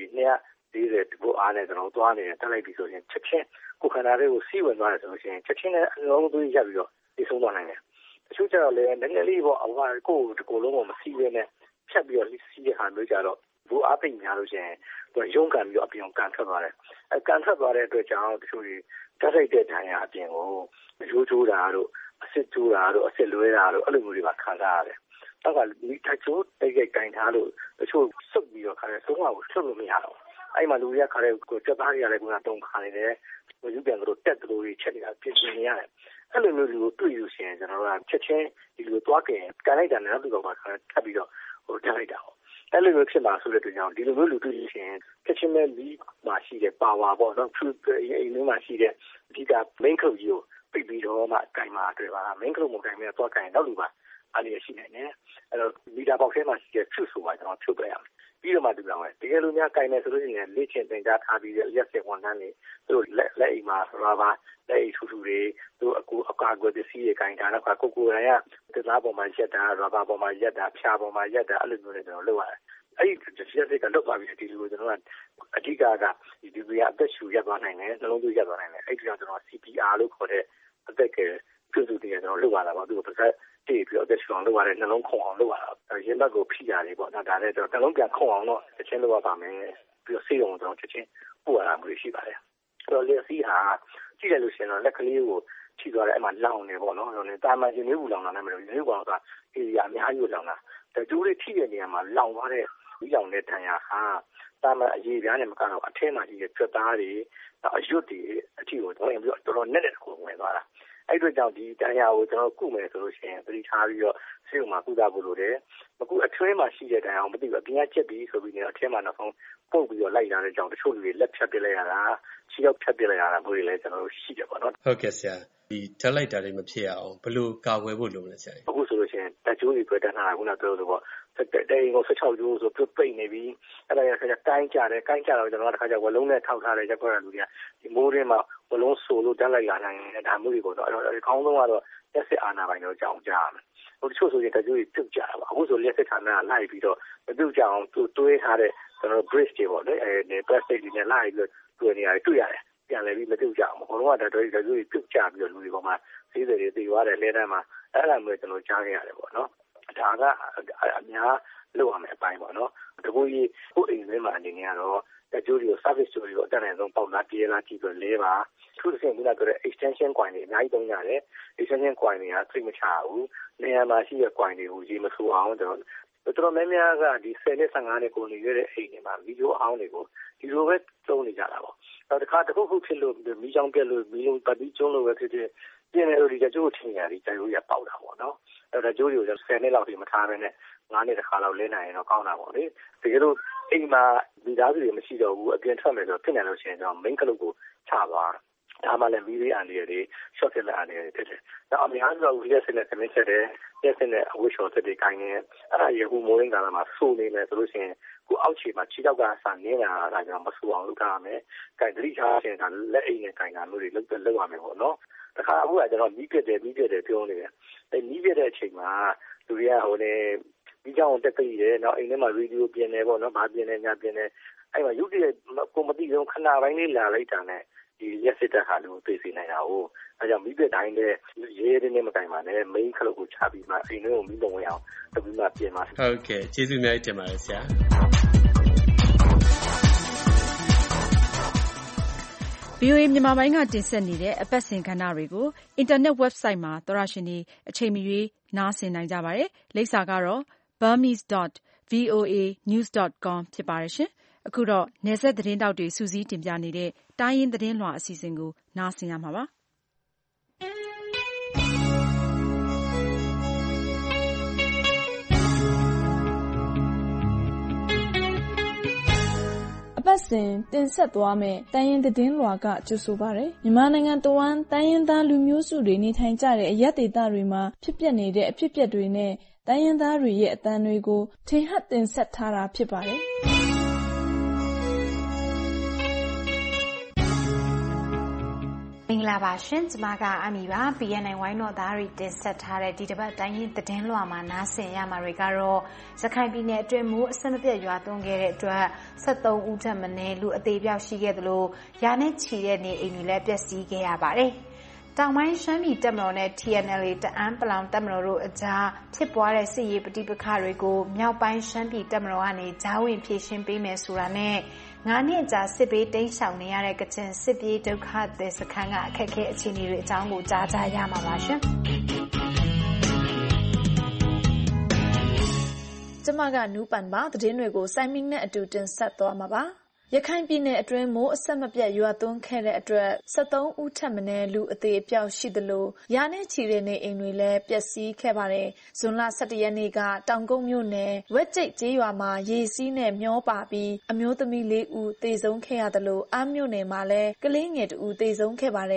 240ဘို့အားနဲ့ကျွန်တော်သွားနေတယ်တက်လိုက်ပြီဆိုရင်ချက်ချင်းကိုခန္ဓာတွေကိုစီးဝင်သွားတယ်ဆိုလို့ရှိရင်ချက်ချင်းနဲ့အလုံးသွေးရပ်ပြီးတော့ဒီဆုံးသွားနိုင်တယ်တချို့ကျတော့လည်းနည်းနည်းလေးပေါ့အဝါကိုတကိုယ်လုံးကိုမစီးရနဲ့ဖြတ်ပြီးတော့စီးတဲ့ဟာမျိုးကြတော့ဘူအားပိတ်များလို့ရှိရင်သူရုံးကန်ပြီးတော့အပြင်ကန်ထွက်သွားတယ်အဲကန်ထွက်သွားတဲ့အတွက်ကြောင့်တချို့တွေဓာတ်ရိုက်တဲ့ဒဏ်ရာအပြင်ကိုရိုးချိုးတာတို့အစစ်ကျိုးတာတို့အစစ်လွဲတာတို့အဲ့လိုမျိုးတွေပါခံစားရတယ်နောက်ကဒီဓာတ်ချိုးတိတ်ကြိုက်ထားလို့တချို့စုပ်ပြီးတော့ခါတယ်သုံးပါးကိုဆွတ်လို့မရတော့အဲ့မှာလူတွေကခါတယ်ကိုစက်သားတွေကလည်းကတုံခါနေတယ်ယူပြန်တို့တက်တို့တွေချက်နေတာပြင်နေရတယ်အဲ့လိုမျိုးလူကိုတွေ့ယူရှင်ကျွန်တော်တို့ကချက်ချင်းဒီလိုသွားကြရင်ကန်လိုက်တာနဲ့နောက်တစ်ခါမှထပ်ပြီးတော့တက်လိုက်တာပေါ့အဲ့လိုမျိုးဖြစ်မှာဆိုတဲ့အတွက်ကြောင့်ဒီလိုမျိုးလူတွေ့ယူရှင်ချက်ချင်းပဲလီးမှာရှိတဲ့ power ပေါ့နော် truth အိမ်ထဲမှာရှိတဲ့အဓိက main ခုတ်ကြီးကိုပြပြီးတော့မှကင်မှာတွေ့ပါ main ခုတ်မကင်မဲ့သွားကင်နောက်လူပါအားရရှိနိုင်တယ်အဲ့တော့မီတာပေါက်ထဲမှာရှိတဲ့ truth ဆိုတာကျွန်တော်ဖြုတ်ပြရမယ်ပြီးတော့မှတူအောင်လေတကယ်လို့များကင်နေဆိုလို့ရှိရင်လေ့ကျင့်သင်ကြားထားပြီးတဲ့ရက်စက်ဝန်ထမ်းတွေသူတို့လက်အိမ်မှာရာဘာလက်အိမ်ထူထူတွေသူအကာအကွယ်ပစ္စည်းတွေကင်တာတော့ကိုယ်တိုင်ကတရားပေါ်မှာရက်တာရာဘာပေါ်မှာရက်တာဖြာပေါ်မှာရက်တာအဲ့လိုမျိုးတွေကျွန်တော်လုပ်ရတယ်အဲ့ဒီရက်စက်ကလွတ်သွားပြီဒီလိုကျွန်တော်ကအဓိကဒီလူတွေကအသက်ရှူရက်သွားနိုင်တယ်နှလုံးသွေးရက်သွားနိုင်တယ်အဲ့ဒီတော့ကျွန်တော် CPR လို့ခေါ်တဲ့အသက်ကပြုစုတွေကျွန်တော်လုပ်ရတာပါသူကတစ်ခါတည်ပြီးတော့သက်ရှူအောင်လုပ်ရတယ်နှလုံးခုန်အောင်လုပ်ရတာရင်ဘတ်ကိုဖိရတယ်ပေါ့ဒါလည်းကျွန်တော်နှလုံးပြန်ခုန်အောင်တော့တစ်ချင်းလုပ်ရပါမယ်ပြီးတော့ဆေးရုံကျွန်တော်တစ်ချင်းပို့ရတာမျိုးရှိပါတယ်အဲ့တော့လက်စီးဟာကြည့်ရလို့ရှိရင်တော့လက်ကလေးကိုထိသွားတယ်အဲ့မှာလောင်နေပေါ့နော်တာမန်ရှင်မျိုးဘူးလောင်တာနဲ့မလို့မျိုးကောင်ကအေရီယာအများကြီးလောင်တာတကြိုးလေးထိတဲ့နေရာမှာလောင်သွားတဲ့ဒီလောင်တဲ့တန်ရာဟာတာမန်အရေးပြားနဲ့မကတော့အထဲမှာရှိတဲ့ကြွက်သားတွေအရွတ်တွေအထီကိုတော့ပြီးတော့တော်တော်နဲ့တဲ့ကိုဝင်သွားတာအဲ့အတွက်ကြောင့်ဒီတန်ရာကိုကျွန်တော်ကုမယ်ဆိုလို့ရှိရင်သတိထားပြီးတော့ဆေးရုံမှာကုသဖို့လိုတယ်မကုအထွေးမှာရှိတဲ့တန်ရာကိုမသိဘူးအပြင်ကချက်ပြီးဆိုပြီးနေတော့အထဲမှာနောက်ဆုံးပုတ်ပြီးတော့လိုက်လာတဲ့ကြောင့်တချို့လူတွေလက်ဖြတ်ပစ်လိုက်ရတာခြေရောက်ဖြတ်ပစ်လိုက်ရတာမျိုးတွေလည်းကျွန်တော်တို့ရှိတယ်ပေါ့နော်ဟုတ်ကဲ့ဆရာဒီဓာတ်လိုက်တာတွေမဖြစ်အောင်ဘယ်လိုကာကွယ်ဖို့လိုမလဲဆရာအခုဆိုလို့ရှိရင်တကြိုးတွေပြတန်းတာခုနပြောလို့ပေါ့တဲ့ရင်ကို16ကျိုးဆိုပြပိတ်နေပြီအဲ့ဒါရဆက်တိုင်းကြတယ်ကိုင်းကြတော့ကျွန်တော်တစ်ခါကျဝလုံးနဲ့ထောက်ထားတယ်ရက်ခွက်ရလူတွေကဒီမိုးရင်းမှာဝလုံးဆိုလို့တက်လိုက်လာနိုင်တယ်ဒါမျိုးတွေပေါ့တော့အဲ့ခေါင်းဆုံးကတော့လက်စစ်အာဏာပိုင်တို့ကြောင်းကြရမယ်ဟိုတချို့ဆိုရင်တကြိုးတွေပြုတ်ကြတာပါအခုဆိုလက်စစ်ဌာနကလိုက်ပြီးတော့မပြုတ်ကြအောင်သူတွေးထားတဲ့ကျွန်တော် bridge တွေပေါ့လေအဲဒီ plastic တွေနဲ့လိုက်ပြီးတွေ့နေရတယ်တွေ့ရတယ်ပြန်လဲပြီးမပြုတ်ကြအောင်ဘုံတော့တကြိုးတွေပြုတ်ကြပြီးတော့လူတွေပေါ်မှာဈေးတွေတွေသွားတယ်လဲတန်းမှာအဲ့ဒါမျိုးကျွန်တော်ကြားခဲ့ရတယ်ပေါ့နော်ဒါကအများလုပ်ရမယ်အပိုင်းပေါ့နော်တကူကြီးကိုအိမ်ထဲမှာအနေနဲ့ကတော့တကြိုးတွေကို service တွေကိုအတက်နိုင်ဆုံးပေါက်လာပြေးလာကြည့်ပြီးလဲပါသူတို့စင်ပြီးတော့ extension coin တွေအများကြီးသုံးရတယ် extension coin တွေကသိမချဘူးနေရာမှာရှိတဲ့ coin တွေကိုရေမဆိုးအောင်တော်တော်များများကဒီ10နဲ့15နဲ့ကိုနေရတဲ့အိမ်တွေမှာဗီဒီယိုအောင်တွေကိုဒီလိုပဲသုံးနေကြတာပေါ့နောက်တစ်ခါတစ်ခုခုဖြစ်လို့မီးချောင်းပြက်လို့မီးလုံးပတ်ပြီးကျုံးလို့ပဲဖြစ်ဖြစ်ပြင်းနေလို့ဒီတကြိုးထင်ရတယ်ကြိုင်လို့ရပေါက်တာပေါ့နော်အဲ့ဒါကြိုးတွေကို10နှစ်လောက်ဒီမထားဘဲနဲ့9နှစ်တစ်ခါလောက်လဲနိုင်ရင်တော့ကောင်းတာပေါ့လေတကယ်လို့အိမ်မှာမိသားစုတွေမရှိတော့ဘူးအပြင်ထွက်မယ်ဆိုဖြစ်နေလို့ရှိရင်တော့ main ကလုတ်ကိုချသွားဒါမှလည်းမီးလေးအန်ဒီရတွေ short ဖြစ်လာတယ်ဖြစ်တယ်။ဒါအများကြီးတော့ရက်စနဲ့သမင်းချက်တယ်ရက်စနဲ့အဝတ်လျှော်သက်တွေကိုင်းနေအဲ့ဒါရေဟူမိုးရင်းကလာမှာစိုးနေမယ်ဆိုလို့ရှိရင်ကိုအောက်ခြေမှာခြေထောက်ကစာနင်းလာတာကြောင့်မစိုးအောင်လုပ်ထားရမယ်။ကိုင်တတိထားခြင်းကလက်အိမ်နဲ့ကိုင်တာမျိုးတွေလုပ်ရမယ်ပေါ့နော်။တခါအခုကကျွန်တော်မီးပြတယ်ပြောနေတယ်။အဲမီးပြတဲ့အချိန်မှာလူတွေကဒီကြောင်တက်ကြည့်တယ်နောက်အိမ်ထဲမှာဗီဒီယိုပြင်နေပေါ့နော်။ဘာပြင်နေညာပြင်နေအဲ့မှာရုပ်တရက်ကိုမသိဆုံးခဏပိုင်းလေးလာလိုက်တာနဲ့ဒီရက်စစ်တပ်ဟာလူသိစေနိုင်တာ哦အဲကြောင့်မိဘတိုင်းလည်းရဲရဲနဲ့မတိုင်ပါနဲ့ main ခလုတ်ကိုချပြီးမှအိမ်ထဲကိုမိဘဝင်အောင်တပီးမှပြင်ပါဟုတ်ကဲ့ကျေးဇူးအများကြီးတင်ပါတယ်ဆရာ VOA မြန်မာပိုင်းကတင်ဆက်နေတဲ့အပတ်စဉ်ကဏ္ဍတွေကို internet website မှာသောရရှင်တွေအချိန်မရွေးနားဆင်နိုင်ကြပါတယ်လိပ်စာကတော့ burmese.voanews.com ဖြစ်ပါတယ်ရှင်အခုတော့နယ်စပ်သတင်းတောက်တွေစူးစီးတင်ပြနေတဲ့တိုင်းရင်းသတင်းလွှာအစီအစဉ်ကိုနားဆင်ရမှာပါအပတ်စဉ်တင်ဆက်သွားမယ့်တိုင်းရင်းသတင်းလွှာကကြိုဆိုပါရယ်မြန်မာနိုင်ငံတဝန်းတိုင်းရင်းသားလူမျိုးစုတွေနေထိုင်ကြတဲ့အရပ်ဒေသတွေမှာဖြစ်ပျက်နေတဲ့အဖြစ်အပျက်တွေနဲ့တိုင်းရင်းသားတွေရဲ့အသံတွေကိုထင်ဟပ်တင်ဆက်ထားတာဖြစ်ပါတယ်မင်္ဂလာပါရှင်ကျမကအမီပါ PNN ဝိုင်းတော်သားတွေတင်ဆက်ထားတဲ့ဒီတစ်ပတ်တိုင်းရင်းသတင်းလွှာမှာနားဆင်ရမှာတွေကတော့ရခိုင်ပြည်နယ်အတွင်းမိုးအဆက်မပြတ်ရွာသွန်းခဲ့တဲ့အတွက်73ဦးထက်မနည်းလူအသေးပြောက်ရှိခဲ့သလိုရာနဲ့ချီတဲ့နေအိမ်တွေလည်းပျက်စီးခဲ့ရပါတယ်တောင်ပိုင်းရှမ်းပြည်တပ်မတော်နဲ့ TNLA တအန်းပလောင်တပ်မတော်တို့အကြားဖြစ်ပွားတဲ့စစ်ရေးပဋိပက္ခတွေကိုမြောက်ပိုင်းရှမ်းပြည်တပ်မတော်ကနေကြားဝင်ဖြေရှင်းပေးမယ်ဆိုတာနဲ့9နှစ်ကြာစစ်ဘေးတိမ်းရှောင်နေရတဲ့ကချင်စစ်ပြေးဒုက္ခသည်စခန်းကအခက်အခဲအခြေအနေတွေအကြောင်းကိုကြားကြရမှာပါရှင်။ကျမကနူးပန်ပါသတင်းတွေကိုစိုင်းမင်းနဲ့အတူတင်ဆက်သွားမှာပါ။ရခိုင်ပြည်နယ်အတွင်းမိုးအဆက်မပြတ်ရွာသွန်းခဲ့တဲ့အတွက်73ဦးထက်မနည်းလူအသေးအပျောက်ရှိသလိုရာနဲ့ချီတဲ့နေအိမ်တွေလည်းပျက်စီးခဲ့ပါတယ်။ဇွန်လ17ရက်နေ့ကတောင်ကုန်းမြို့နယ်ဝက်ကျိတ်ကျေးရွာမှာရေစီးနဲ့မျောပါပြီးအမျိုးသမီး4ဦးသေဆုံးခဲ့ရသလိုအားမြို့နယ်မှာလည်းကလေးငယ်2ဦးသေဆုံးခဲ့ပါတယ်။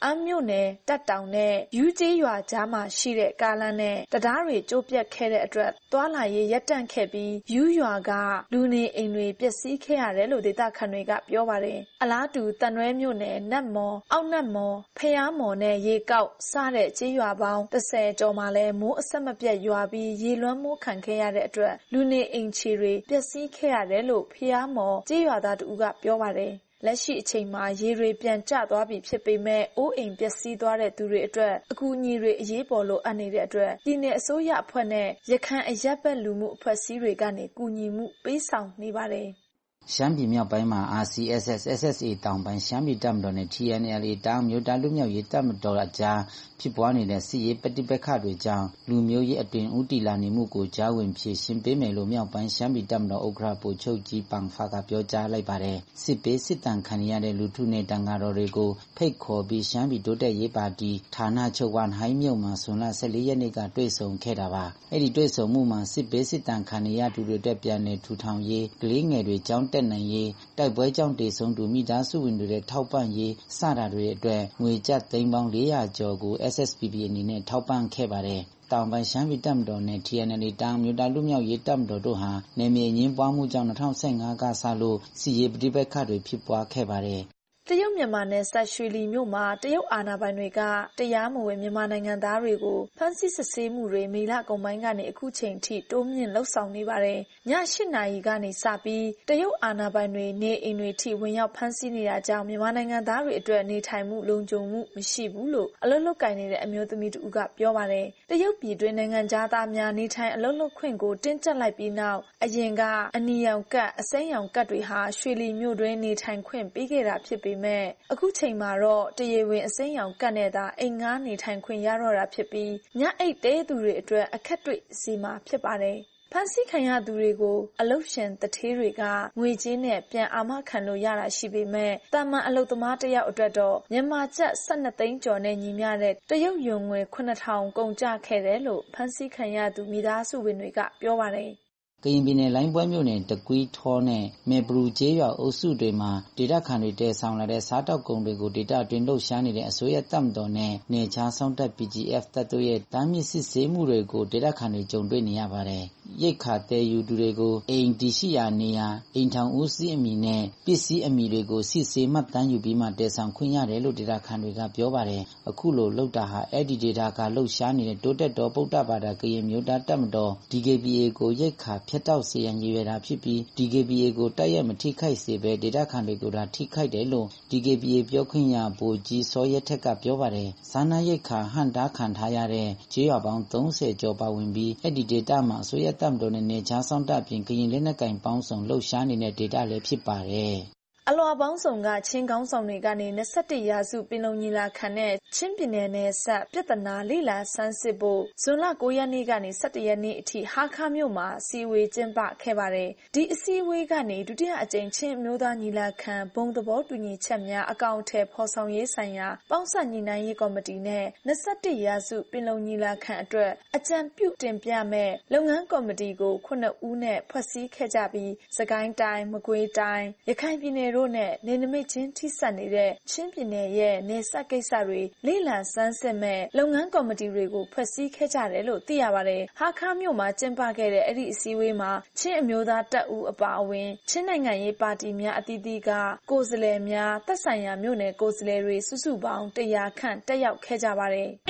အမ်းမြို့နယ်တပ်တောင်နဲ့ယူးကျေးရွာကြားမှာရှိတဲ့ကားလမ်းနဲ့တရားတွေကျိုးပြတ်ခဲ့တဲ့အတွက်သွားလာရေးရပ်တန့်ခဲ့ပြီးယူးရွာကလူနေအိမ်တွေပျက်စီးခဲ့ရတယ်လို့ဒေသခံတွေကပြောပါတယ်။အလားတူတန်ရွဲမြို့နယ်နတ်မော်အောက်နတ်မော်ဖျားမော်နဲ့ရေကောက်စတဲ့ကျေးရွာပေါင်း30ကျော်မှာလည်းမိုးအဆက်မပြတ်ရွာပြီးရေလွှမ်းမိုးခံခဲ့ရတဲ့အတွက်လူနေအိမ်ခြေတွေပျက်စီးခဲ့ရတယ်လို့ဖျားမော်ကျေးရွာသားတို့ကပြောပါတယ်။လက်ရှိအချိန်မှာရေတွေပြန်ကျသွားပြီဖြစ်ပေမဲ့အိုးအိမ်ပျက်စီးသွားတဲ့သူတွေအတွက်အကူအညီတွေအရေးပေါ်လိုအပ်နေတဲ့အတွက်ပြည်내အစိုးရအဖွဲ့နဲ့ရခိုင်အရပ်ဘက်လူမှုအဖွဲ့အစည်းတွေကနေကူညီမှုပေးဆောင်နေပါတယ်။ရှမ်းပြည်မြောက်ပိုင်းမှာ RCSS SSA တောင်ပိုင်းရှမ်းပြည်တပ်မတော်နဲ့ TNLA တအာင်းအမျိုးသားလွတ်မြောက်ရေးတပ်မတော်အကြားဖြစ်ပွားနေတဲ့စစ်ရေးပဋိပက္ခတွေကြောင့်လူမျိုးရေးအတွင်ဦးတည်လာနေမှုကိုကြားဝင်ဖြေရှင်းပေးမယ်လို့မြောက်ပိုင်းရှမ်းပြည်တပ်မတော်ဥက္ကဋ္ဌဗိုလ်ချုပ်ကြီးပန်ဖာကပြောကြားလိုက်ပါတယ်။စစ်ပေးစစ်တမ်းခံရတဲ့လူထုနဲ့တန်ဃာတော်တွေကိုဖိတ်ခေါ်ပြီးရှမ်းပြည်တိုးတက်ရေးပါတီဌာနချုပ်ဝန်ဟိုင်းမြို့မှာဇွန်လ14ရက်နေ့ကတွေ့ဆုံခဲ့တာပါ။အဲ့ဒီတွေ့ဆုံမှုမှာစစ်ပေးစစ်တမ်းခံရသူတွေအတွက်ပြန်လည်ထူထောင်ရေးကလေးငယ်တွေကြောင်းတက်နိုင်ရေးတိုက်ပွဲကြောင့်တေဆုံးသူမိသားစုဝင်တွေထောက်ပံ့ရေးစတာတွေအတွက်ငွေကျပ်သိန်းပေါင်း400ကျော်ကို SSPP အနေနဲ့ထောက်ပံ့ခဲ့ပါတယ်။တောင်ပိုင်းရှမ်းပြည်တပ်မတော်နဲ့ TNLA တအာင်းအမျိုးသားလွတ်မြောက်ရေးတပ်မတော်တို့ဟာနယ်မြေအငြင်းပွားမှုကြောင့်2015ကစလို့စစ်ရေးပဋိပက္ခတွေဖြစ်ပွားခဲ့ပါတယ်။တရုတ်မြန်မာနယ်စပ်ရွှေလီမြို့မှာတရုတ်အာဏာပိုင်တွေကတရားမဝင်မြန်မာနိုင်ငံသားတွေကိုဖမ်းဆီးစစ်ဆေးမှုတွေမေလကုန်ပိုင်းကနေအခုချိန်ထိတိုးမြင့်လှုပ်ဆောင်နေပါတယ်။ည8နာရီကနေစပြီးတရုတ်အာဏာပိုင်တွေနေအိမ်တွေထိဝင်ရောက်ဖမ်းဆီးနေတာကြောင့်မြန်မာနိုင်ငံသားတွေအတွက်နေထိုင်မှုလုံခြုံမှုမရှိဘူးလို့အလုပ်လုပ်ကိုင်နေတဲ့အမျိုးသမီးတူကပြောပါတယ်။တရုတ်ပြည်တွင်းနိုင်ငံသားများနေထိုင်အလုပ်လုပ်ခွင့်ကိုတင်းကျပ်လိုက်ပြီးနောက်အရင်ကအနီရောင်ကတ်အစိမ်းရောင်ကတ်တွေဟာရွှေလီမြို့တွင်းနေထိုင်ခွင့်ပေးခဲ့တာဖြစ်ပေမဲ့အခုချိန်မှာတော့တရားဝင်အစိမ်းရောင်ကတ်နဲ့သာအိမ်ငှားနေထိုင်ခွင့်ရတော့တာဖြစ်ပြီးညအိတ်တဲသူတွေအတွက်အခက်တွေ့စီမှာဖြစ်ပါတယ်။ဖမ်းဆီးခံရသူတွေကိုအလုပ်ရှင်တထေးတွေကငွေကြေးနဲ့ပြန်အာမခံလို့ရတာရှိပေမဲ့တာမန်အလုပ်သမားတယောက်အတွက်တော့မြန်မာကျပ်12သိန်းကျော်နဲ့ညီမျှတဲ့တရုတ်ယွမ်ငွေ9000ကုန်ကျခဲ့တယ်လို့ဖမ်းဆီးခံရသူမိသားစုဝင်တွေကပြောပါတယ်။ကရင်ပြည်နယ်လိုင်းပွဲမြို့နယ်တကွီးထောနဲ့မေဘရူကျေးရွာအုပ်စုတွေမှာဒေသခံတွေတည်ဆောင်လာတဲ့စားတောက်ကုန်တွေကိုဒေသအတွင်းလှုပ်ရှားနေတဲ့အစိုးရတပ်မတော်နဲ့နေချားဆောင်တပ် PGF တပ်တို့ရဲ့တားမြစ်စစ်ဆေးမှုတွေကိုဒေသခံတွေကြုံတွေ့နေရပါတယ်။ရိတ်ခါတဲယူသူတွေကိုအိမ်တရှိရာနေရာအိမ်ထောင်ဦးစီးအမည်နဲ့ပစ္စည်းအမည်တွေကိုစစ်ဆေးမှတ်တမ်းယူပြီးမှတည်ဆောင်ခွင့်ရတယ်လို့ဒေသခံတွေကပြောပါတယ်။အခုလိုလှုပ်တာဟာအဲ့ဒီဒေသကလှုပ်ရှားနေတဲ့တိုးတက်တော်ဗုဒ္ဓဘာသာကရင်မျိုးသားတပ်မတော် DKBA ကိုရိတ်ခါဖြတ်တောက်စေရန်ရည်ရွယ်တာဖြစ်ပြီး DKBA ကိုတိုက်ရိုက်မထိခိုက်စေဘဲဒေသခံတွေကိုသာထိခိုက်တယ်လို့ DKBA ပြောခွင့်ရဗိုလ်ကြီးစောရဲထက်ကပြောပါတယ်။ဇာနာရိတ်ခါဟန်တာခံထားရတဲ့ကျေးရွာပေါင်း30ကျော်ပါဝင်ပြီးအဲ့ဒီဒေသမှာအစိုးရတပ်မတော်နဲ့နေချားဆောင်တပ်ပြင်ကရင်လက်နက်ကင်ပေါင်းစုံလှုပ်ရှားနေတဲ့ဒေသလည်းဖြစ်ပါတယ်။အလွာပေါင်းစုံကချင်းကောင်းဆောင်တွေကနေ21ရာစုပင်လုံညီလာခံနဲ့ချင်းပြည်နယ်နယ်စပ်ပြဿနာလိလာဆန်းစစ်ဖို့ဇွန်လ9ရက်နေ့ကနေ17ရက်နေ့အထိဟာခါမြို့မှာအစည်းအဝေးကျင်းပခဲ့ပါတယ်။ဒီအစည်းအဝေးကနေဒုတိယအကြိမ်ချင်းအမျိုးသားညီလာခံဘုံသဘောတူညီချက်များအကောင့်ထဲဖော်ဆောင်ရေးဆိုင်ရာပေါင်းစပ်ညီနိုင်ရေးကော်မတီနဲ့21ရာစုပင်လုံညီလာခံအတွက်အကြံပြုတင်ပြမဲ့လုပ်ငန်းကော်မတီကို9ဦးနဲ့ဖွဲ့စည်းခဲ့ကြပြီးစကိုင်းတိုင်းမကွေးတိုင်းရခိုင်ပြည်နယ်တို့နဲ့နေနမိတ်ချင်းထိစပ်နေတဲ့ချင်းပြည်နယ်ရဲ့နေဆက်ကိစ္စတွေလိလံစမ်းစစ်မဲ့လုပ်ငန်းကော်မတီတွေကိုဖွဲ့စည်းခဲ့ကြတယ်လို့သိရပါတယ်။ဟာခါမြို့မှာကျင်းပခဲ့တဲ့အဲ့ဒီအစည်းအဝေးမှာချင်းအမျိုးသားတပ်ဦးအပါအဝင်ချင်းနိုင်ငံရေးပါတီများအသီးသီးကကိုယ်စားလှယ်များသက်ဆိုင်ရာမြို့နယ်ကိုယ်စားလှယ်တွေစုစုပေါင်း100ခန့်တက်ရောက်ခဲ့ကြပါတယ်။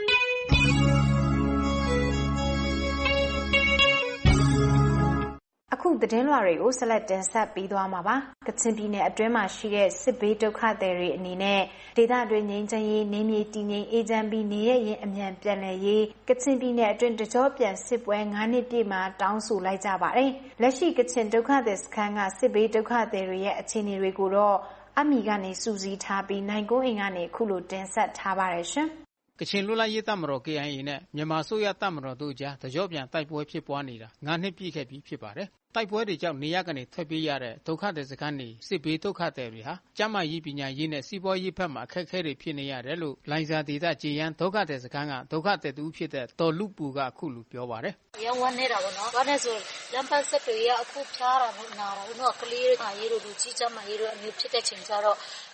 အခုသတင်းလွှာတွေကိုဆက်လက်တင်ဆက်ပေးသွားမှာပါ။ကချင်ပြည်နယ်အတွင်းမှာရှိတဲ့စစ်ဘေးဒုက္ခသည်တွေအနေနဲ့ဒေသတွင်းငြိမ်းချမ်းရေးနေမြေတည်ငြိမ်အေးချမ်းပြီးနေရရင်အမြန်ပြန်လည်ရေးကချင်ပြည်နယ်အတွင်းတကြောပြန်စစ်ပွဲ9နှစ်ပြည့်မှာတောင်းဆိုလိုက်ကြပါတယ်။လက်ရှိကချင်ဒုက္ခသည်စခန်းကစစ်ဘေးဒုက္ခသည်တွေရဲ့အခြေအနေတွေကိုတော့အမီကနေစူးစီးထားပြီးနိုင်ကိုအိမ်ကနေခုလိုတင်ဆက်ထားပါတယ်ရှင်။ကချင်လွတ်လပ်ရေးတပ်မတော် KIA နဲ့မြန်မာအစိုးရတပ်မတော်တို့ကြားတကြောပြန်တိုက်ပွဲဖြစ်ပွားနေတာ9နှစ်ပြည့်ခဲ့ပြီဖြစ်ပါတယ်။တိုက်ပွဲတွေကြောင့်နေရကနေထွက်ပြေးရတဲ့ဒုက္ခသည်စခန်းတွေစစ်ဘေးဒုက္ခသည်တွေဟာကျန်းမာရေးပညာရေးနဲ့စီးပွားရေးဘက်မှာအခက်အခဲတွေဖြစ်နေရတယ်လို့လိုင်ဇာဒေသဂျေယန်ဒုက္ခသည်စခန်းကဒုက္ခသည်တူဖြစ်တဲ့တော်လူပူကအခုလိုပြောပါတယ်။ရောင်းဝမ်းနေတာပေါ့နော်။ဘာနဲ့ဆိုလမ်းပတ်ဆက်တွေရအခုဖြားတာနဲ့နာတာနော်ကလေးရေးတို့လူကြီးကျန်းမာရေးတို့အမျိုးဖြစ်တဲ့ချိန်ကျတော့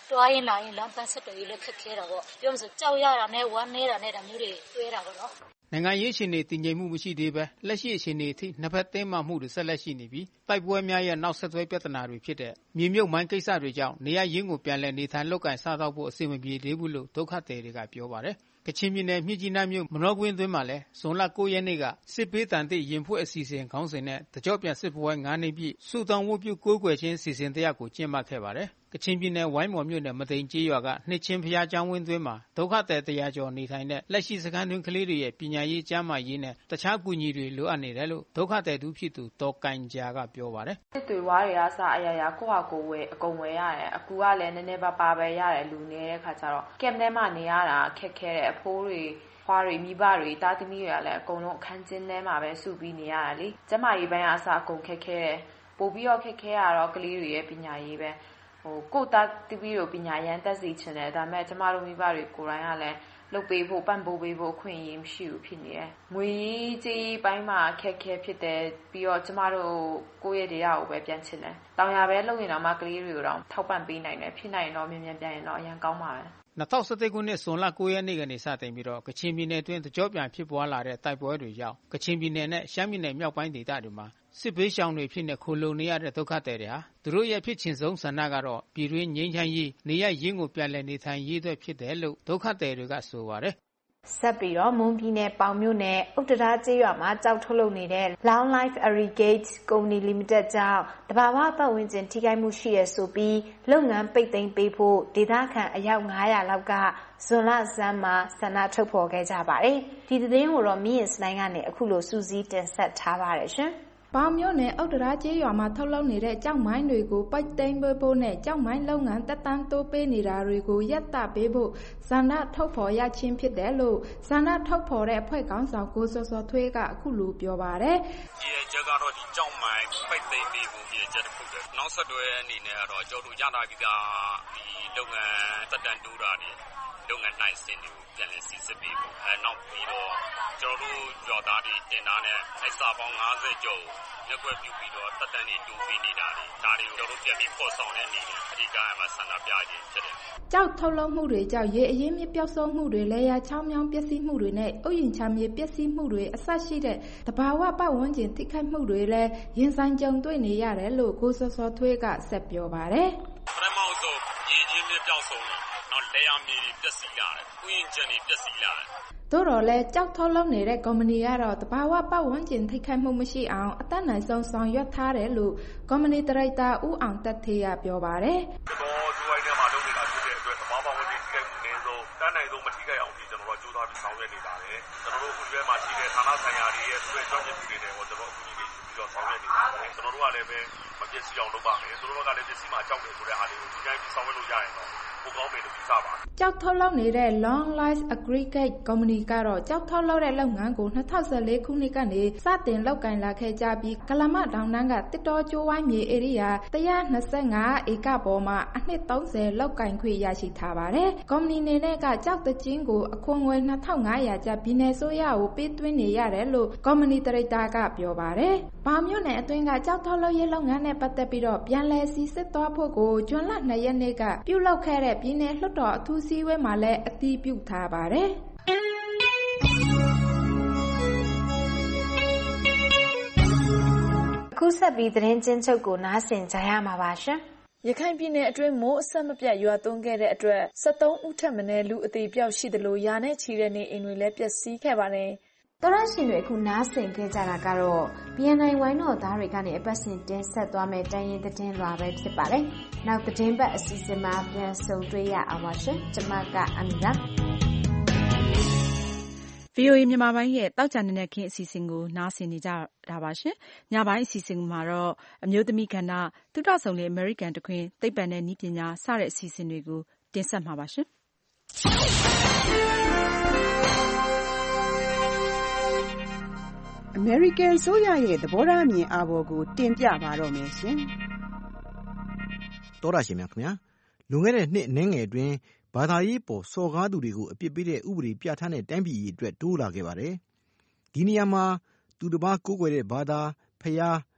တွားရင်လာရင်လမ်းပန်းဆက်သွယ်ရေးလည်းခက်ခဲတာပေါ့ပြောမှဆိုကြောက်ရတာနဲ့ဝမ်းနေတာနဲ့ဒါမျိုးတွေတွေ့တာပေါ့နော်နိုင်ငံရေးရှင်တွေတည်ငြိမ်မှုမရှိသေးပဲလက်ရှိအခြေအနေအထိနှစ်ဖက်တင်းမာမှုတွေဆက်လက်ရှိနေပြီးတိုက်ပွဲများရဲ့နောက်ဆက်တွဲပြဿနာတွေဖြစ်တဲ့မြေမြုပ်မိုင်းကိစ္စတွေကြောင့်နေရရင်းကိုပြန်လည်နေထိုင်လုပ်ကိုင်စားသောက်ဖို့အဆင်မပြေသေးဘူးလို့ဒုက္ခသည်တွေကပြောပါတယ်ကချင်ပြည်နယ်မြစ်ကြီးနားမြို့မနောကွင်းအတွင်းမှာလည်းဇွန်လ 9 ရက်နေ့ကစစ်ပေးတန်တိရင်ဖွဲ့အစီအစဉ်ခေါင်းစဉ်နဲ့တကြော့ပြန်စစ်ပွဲ9နှစ်ပြည့်စုတောင်းဝတ်ပြုကိုးကွယ်ခြင်းအစီအစဉ်တရားကိုကျင်းပခဲ့ပါတယ်ကချင်ပြည်နယ်ဝိုင်းမော်မြို့နယ်မသိမ်ကျေးရွာကနှစ်ချင်းဖျားကျောင်းဝင်းအတွင်းမှာဒုက္ခသည်100ကျော်နေထိုင်တဲ့လက်ရှိစခန်းတွင်းကလေးတွေရဲ့ပညာရေးကျန်းမာရေးနဲ့တခြားအကူအညီတွေလိုအပ်နေတယ်လို့ဒုက္ခသည်သူဖြစ်သူဒေါ်ကန်ကြာကပြောပါတယ်စစ်တွေဝါးတွေအစားအရာရာကိုယ့်ဟာကိုယ်ဝယ်အကုန်ဝယ်ရတယ်အကူကလည်းနည်းနည်းပါပဲရတယ်လူနေတဲ့ခါကျတော့ကက်ထဲမှာနေရတာခက်ခဲတဲ့အဖိုးတွေဖွားတွေမိဘတွေတာသမီးတွေကလည်းအကုန်လုံးအခန်းကျင်းထဲမှာပဲစုပြီးနေရတာလေကျမကြီးပိုင်းအစားအကုန်ခက်ခဲတယ်ပို့ပြီးတော့ခက်ခဲရတော့ကလေးတွေရဲ့ပညာရေးပဲကိုတာသမီးတို့ပညာရန်တက်စီချင်တယ်ဒါပေမဲ့ကျမတို့မိဘတွေကိုယ်တိုင်ကလည်းလုပ်ပေးဖို့ပံ့ပိုးပေးဖို့အခွင့်အရေးမရှိဘူးဖြစ်နေတယ်ငွေကြီးပိုင်းမှာခက်ခဲဖြစ်တယ်ပြီးတော့ကျမတို့ကိုယ့်ရဲ့ဒေတာကိုပဲပြန်ချင်တယ်တောင်ရပဲလုပ်ရင်တော့မှကလေးတွေကိုတော့ထောက်ပံ့ပေးနိုင်တယ်ဖြစ်နိုင်တော့မြန်မြန်ပြန်ရင်တော့အရင်ကောင်းပါပဲ 2017ခုနှစ်ဇွန်လ 9 ရက်နေ့ကနေစတင်ပြီးတော့ကချင်ပြည်နယ်အတွင်းတကြော့ပြန်ဖြစ်ပွားလာတဲ့တိုက်ပွဲတွေကြောင့်ကချင်ပြည်နယ်နဲ့ရှမ်းပြည်နယ်မြောက်ပိုင်းဒေသတွေမှာစစ်ဘေးရှောင်တွေဖြစ်နေခိုလုံနေရတဲ့ဒုက္ခသည်တွေဟာသူတို့ရဲ့ဖြစ်ချင်ဆုံးဆန္ဒကတော့ပြည်တွင်းငြိမ်းချမ်းရေးနေရရင်းကိုပြန်လည်နေထိုင်ရေးအတွက်ဖြစ်တယ်လို့ဒုက္ခသည်တွေကဆိုပါတယ်ဆက်ပြီးတော့မွန်ပြည်နယ်ပေါင်မြို့နယ်ဥတ္တရကျေးရွာမှာကြောက်ထုတ်လုပ်နေတဲ့ Long Life Irrigate Company Limited ကြောင့်တဘာဝပတ်ဝန်းကျင်ထိခိုက်မှုရှိရဆိုပြီးလုပ်ငန်းပိတ်သိမ်းပေးဖို့ဒေသခံအယောက်900လောက်ကဇွန်လဆန်းမှာဆန္ဒထုတ်ဖော်ခဲ့ကြပါတယ်။ဒီသတင်းကိုတော့မြင့်စလိုင်းကနေအခုလိုစူးစီးတင်ဆက်ထားပါတယ်ရှင်။ပေါင်မြို့နယ်ဥတ္တရကျေးရွာမှာထုတ်လုပ်နေတဲ့ကြောက်မိုင်းတွေကိုပိတ်သိမ်းပေးဖို့နဲ့ကြောက်မိုင်းလုပ်ငန်းတက်တန်းတိုးပေးနေတာတွေကိုရပ်တန့်ပေးဖို့ဆန္ဒထုတ်ဖော်ရခြင်းဖြစ်တယ်လို့ဆန္ဒထုတ်ဖော်တဲ့အဖွဲ့ခေါင်းဆောင်ကိုစောစောထွေးကအခုလိုပြောပါတယ်။ဒီကျကတော့ဒီကြောက်မိုင်းပိတ်သိမ်းပေးဖို့ဒီချက်တစ်ခုပဲ။နောက်ဆက်တွဲအနေနဲ့ကတော့ကျော်တို့ရတာပြီးသားဒီလုပ်ငန်းတက်တန်းတိုးတာတွေလုပ်ငန်းနိုင်စင်တွေကိုပြန်လည်စီစစ်ပေးဖို့နောက်ပြီးတော့ကျွန်တော်တို့ရွာသားတွေတင်ထားတဲ့အိစာပေါင်း50ကျော်လက်ွက်ပြုပြီးတော့တက်တန်းတွေတိုးပေးနေတာတွေဒါတွေကိုကျွန်တော်တို့ပြန်ပြီးပေါ်ဆောင်တဲ့အနေနဲ့အဓိကအမှဆန္ဒပြခြင်းဖြစ်တယ်။ကြောက်ထုတ်လုပ်မှုတွေကြောင့်ရေအရင်းမြစ်ပျောက်ဆုံးမှုတွေလေယာချောင်းမြောင်းပျက်စီးမှုတွေနဲ့ဥယျာဉ်ချမြေပျက်စီးမှုတွေအစရှိတဲ့တဘာဝပတ်ဝန်းကျင်ထိခိုက်မှုတွေလည်းရင်ဆိုင်ကြုံတွေ့နေရတယ်လို့ကိုစောစောထွေးကဆက်ပြောပါတယ်။ပထမဆုံးရေချင်းမြစ်ပျောက်ဆုံးတယ်။နောက်လေယာမြေတွေပျက်စီးလာတယ်။ဥယျာဉ်ချတွေပျက်စီးလာတယ်။သို့တော်လည်းကြောက်ထုတ်လုပ်နေတဲ့ကုမ္ပဏီကတော့တဘာဝပတ်ဝန်းကျင်ထိခိုက်မှုမရှိအောင်အသက်နိုင်ဆုံးဆောင်ရွက်ထားတယ်လို့ကုမ္ပဏီဒါရိုက်တာဦးအောင်သက်ထေးကပြောပါတယ်။ကျွန်တော်ဒီဝိုင်းထဲမှာလုပ်နေတာဖြစ်တဲ့အတွက်တဘာဝပတ်ဝန်းကျင်ထိခိုက်မှုနည်းဆုံးတန်းနိုင်ဆုံးမထိခိုက်အောင်ကျွန်တော်တို့ကြိုးစားပြီးဆောင်ရွက်နေပါတယ်။ကျွန်တော်တို့အခုဒီဘက်မှာရှိတဲ့ဌာနဆိုင်ရာတွေရဲ့သူ့ရဲ့ကြောက်ကြမှုတွေနဲ့ကျွန်တော်အခုဒီပြီးတော့ဆောင်ရွက်နေပါတယ်။ကျွန်တော်တို့ကလည်းပဲမပျက်စီးအောင်လုပ်ပါမယ်။သူတို့ကလည်းပျက်စီးမှကြောက်တယ်ဆိုတဲ့အားတွေကိုဒီတိုင်းပြီးဆောင်ရွက်လို့ရရင်တော့ကြောက်ထုတ်လုပ်နေတဲ့ Long Life Aggregate Company ကတော့ကြောက်ထုတ်လုပ်တဲ့လုပ်ငန်းကို2014ခုနှစ်ကနေစတင်လုပ်ကိုင်လာခဲ့ကြပြီးကလမတောင်တန်းကတစ်တော်ကျိုးဝိုင်းမြေဧရိယာ125ဧကပေါ်မှာအနှစ်30လုပ်ကိုင်ခွင့်ရရှိထားပါတယ်။ကုမ္ပဏီနေနဲ့ကကြောက်တချင်းကိုအခွန်ငွေ2500ကျပ်ပြည်နယ်ဆိုရကိုပေးသွင်းနေရတယ်လို့ကုမ္ပဏီဒါရိုက်တာကပြောပါတယ်။ပေါင်မြို့နယ်အတွင်းကကြောက်ထုတ်လုပ်ရေးလုပ်ငန်းနဲ့ပတ်သက်ပြီးတော့ပြန်လည်စီစစ်သွားဖို့ကိုဇွန်လ2ရက်နေ့ကပြုလုပ်ခဲ့တဲ့ပြည်နယ်လွှတ်တော်အထူးစည်းဝေးမှာလည်းအတည်ပြုထားပါတယ်။အခုဆက်ပြီးသတင်းချင်းချုပ်ကိုနားဆင်ကြရမှာပါရှင်။ရခိုင်ပြည်နယ်အတွင်းမိုးအဆက်မပြတ်ရွာသွန်းခဲ့တဲ့အတွက်73ဦးထက်မနည်းလူအသေးပြောက်ရှိသလိုရာနဲ့ချီတဲ့နေအိမ်တွေလည်းပျက်စီးခဲ့ပါတယ်။တော်ရရှင်တွေအခုနားဆင်ခဲ့ကြတာကတော့ BNI ဝိုင်းတော်သားတွေကနေအပတ်စဉ်တင်ဆက်သွားမယ့်တိုင်းရင်းသတင်းလွှာပဲဖြစ်ပါတယ်။နောက်သတင်းပတ်အစီအစဉ်မှာပြန်ဆုံတွေ့ရအောင်ပါရှင်။ကျွန်မကအမီပါ။ VOA မြန်မာပိုင်းရဲ့တောက်ကြနေတဲ့ခင်းအစီအစဉ်ကိုနားဆင်နေကြတာပါရှင်။ညပိုင်းအစီအစဉ်မှာတော့အမျိုးသမီးကဏ္ဍ၊သုတဆုံလေအမေရိကန်တခွင်သိပ္ပံနဲ့နည်းပညာစတဲ့အစီအစဉ်တွေကိုတင်ဆက်မှာပါရှင်။အမေရိကန်အစိုးရရဲ့သဘောထားအမြင်အာဘော်ကိုတင်ပြပါတော့မယ်ရှင်။သောတရှင်များခင်ဗျာလွန်ခဲ့တဲ့နှစ်အနည်းငယ်အတွင်းဘာသာရေးပေါ်စော်ကားသူတွေကိုအပြစ်ပေးတဲ့ဥပဒေပြဋ္ဌာန်းတဲ့တိုင်းပြည်အတွက်တိုးလာခဲ့ပါတယ်။ဒီနေရာမှာသူတစ်ပါးကိုးကွယ်တဲ့ဘာသာဖျား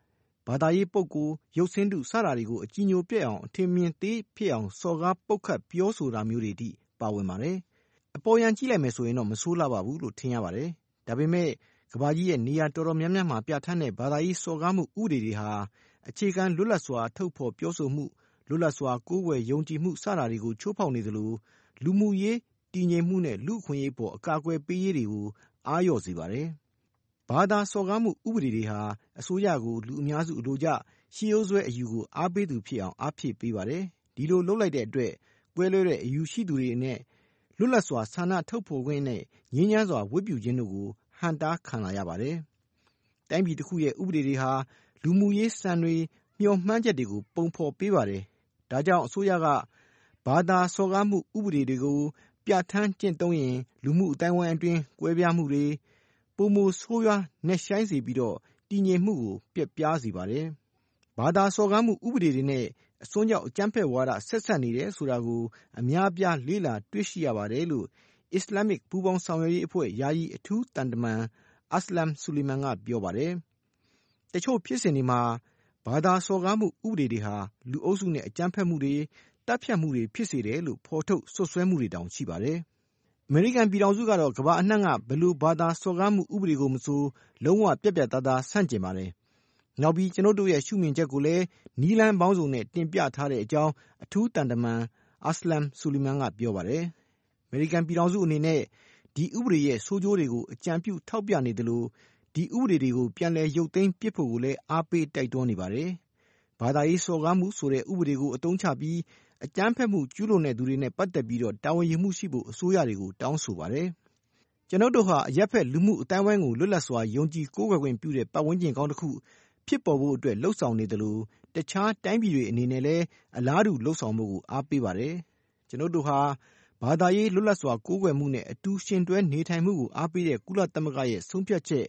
ဘာသာရေးပုဂ္ဂိုလ်ရုပ်ဆင်းတုစတာတွေကိုအကြည်ညိုပြည့်အောင်အထင်မြင်သေးဖြစ်အောင်စော်ကားပုတ်ခတ်ပြောဆိုတာမျိုးတွေတိပါဝင်ပါတယ်အပေါ်ယံကြည့်လိုက်မယ်ဆိုရင်တော့မဆိုးလှပါဘူးလို့ထင်ရပါတယ်ဒါပေမဲ့ကမ္ဘာကြီးရဲ့နေရာတော်တော်များများမှာပြဋ္ဌာန်းတဲ့ဘာသာရေးစော်ကားမှုဥပဒေတွေဟာအခြေခံလွတ်လပ်စွာထုတ်ဖော်ပြောဆိုမှုလွတ်လပ်စွာကိုးကွယ်ယုံကြည်မှုစတာတွေကိုချိုးဖောက်နေသလိုလူမှုရေးတည်ငြိမ်မှုနဲ့လူ့အခွင့်အရေးပေါ်အကာအကွယ်ပေးရေးတွေကိုအားလျော့စေပါတယ်ဘာသာစော်ကားမှုဥပဒေတွေဟာအစိုးရကိုလူအများစုအလိုကျရှေးရိုးစွဲအယူကိုအားပေးသူဖြစ်အောင်အားဖြည့်ပေးပါတယ်ဒီလိုလုပ်လိုက်တဲ့အတွက်ကွဲလွဲတဲ့အယူရှိသူတွေနဲ့လွတ်လပ်စွာဆန္ဒထုတ်ဖော်ခွင့်နဲ့ငြိမ်းချမ်းစွာဝတ်ပြုခြင်းတို့ကိုဟန်တားခံလာရပါတယ်တိုင်းပြည်တစ်ခုရဲ့ဥပဒေတွေဟာလူမှုရေးစံတွေမျှော်မှန်းချက်တွေကိုပုံဖော်ပေးပါတယ်ဒါကြောင့်အစိုးရကဘာသာစော်ကားမှုဥပဒေတွေကိုပြဋ္ဌာန်းကျင့်သုံးရင်လူမှုအတိုင်းအဝိုင်းအတွင်းကွဲပြားမှုတွေပုံမဆိုးရွားနှက်ဆိုင်စေပြီးတော့တည်ငြိမ်မှုကိုပြက်ပြားစေပါတယ်ဘာသာစော်ကားမှုဥပဒေတွေနဲ့အစွန်းရောက်အကြမ်းဖက်ဝါဒဆက်ဆက်နေတယ်ဆိုတာကိုအများပြားလေ့လာတွေ့ရှိရပါတယ်လို့အစ္စလာမစ်ပူးပေါင်းဆောင်ရွက်ရေးအဖွဲ့ယာယီအထူးတန်တမန်အစလမ်ဆူလီမန်ကပြောပါတယ်တချို့ဖြစ်စဉ်တွေမှာဘာသာစော်ကားမှုဥပဒေတွေဟာလူအုပ်စုနဲ့အကြမ်းဖက်မှုတွေတပ်ဖြတ်မှုတွေဖြစ်စေတယ်လို့ဖော်ထုတ်ဆွဆွဲမှုတွေတောင်ရှိပါတယ်အမေရိကန်ပြည်ထောင်စုကတော့ကမ္ဘာအနှံ့ကဘယ်လိုဘာသာစော်ကားမှုဥပဒေကိုမဆိုလုံးဝပြတ်ပြတ်သားသားဆန့်ကျင်ပါတယ်နောက်ပြီးကျွန်တော်တို့ရဲ့ရှုမြင်ချက်ကိုလည်းနီလန်ပေါင်းစုံနဲ့တင်ပြထားတဲ့အကြောင်းအထူးတန်တမန်အစလမ်ဆူလီမန်ကပြောပါတယ်အမေရိကန်ပြည်ထောင်စုအနေနဲ့ဒီဥပဒေရဲ့ဆိုးကျိုးတွေကိုအကြံပြုထောက်ပြနေတယ်လို့ဒီဥပဒေတွေကိုပြန်လည်ရုပ်သိမ်းပစ်ဖို့ကိုလည်းအားပေးတိုက်တွန်းနေပါတယ်ဘာသာရေးစော်ကားမှုဆိုတဲ့ဥပဒေကိုအသုံးချပြီးအကြမ်းဖက်မှုကျူးလွန်တဲ့သူတွေနဲ့ပတ်သက်ပြီးတော့တာဝန်ယူမှုရှိဖို့အစိုးရတွေကိုတောင်းဆိုပါတယ်ကျွန်တော်တို့ဟာအရက်ဖက်လူမှုအတိုင်းဝိုင်းကိုလွတ်လပ်စွာယုံကြည်ကိုးကွယ်ခွင့်ပြုတဲ့ပတ်ဝန်းကျင်ကောင်းတစ်ခုဖြစ်ပေါ်ဖို့အတွက်လှုံ့ဆော်နေတယ်လို့တခြားတိုင်းပြည်တွေအနေနဲ့လည်းအလားတူလှုံ့ဆော်မှုကိုအားပေးပါတယ်ကျွန်တော်တို့ဟာဘာသာရေးလွတ်လပ်စွာကိုးကွယ်မှုနဲ့အတူရှင်တွဲနေထိုင်မှုကိုအားပေးတဲ့ကုလသမဂ္ဂရဲ့ဆုံးဖြတ်ချက်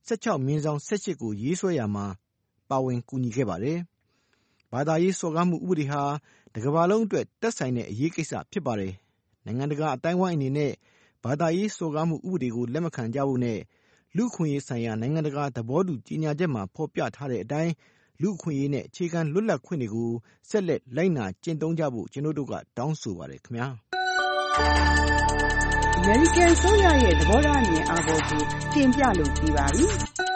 16/18ကိုရေးဆွဲရမှာပါဝင်ကူညီခဲ့ပါတယ်ဘာသာရေးစော်ကားမှုဥပဒေဟာတစ်ကမ္ဘာလုံးအတွက်သက်ဆိုင်တဲ့အရေးကိစ္စဖြစ်ပါတယ်နိုင်ငံတကာအတိုင်းအဝိုင်းအနေနဲ့ဘာသာရေးစော်ကားမှုဥပဒေကိုလက်မခံကြဖို့နဲ့လူ့အခွင့်အရေးဆိုင်ရာနိုင်ငံတကာသဘောတူကြေညာချက်မှာဖော်ပြထားတဲ့အတိုင်းလူ့အခွင့်အရေးနဲ့အခြေခံလွတ်လပ်ခွင့်တွေကိုဆက်လက်လိုက်နာကျင့်သုံးကြဖို့ကျွန်တော်တို့ကတောင်းဆိုပါတယ်ခင်ဗျာအမေရိကန်ဆိုရရဲ့သဘောထားအမြင်အားပေါ်ကိုတင်ပြလို့ပြီးပါပြီ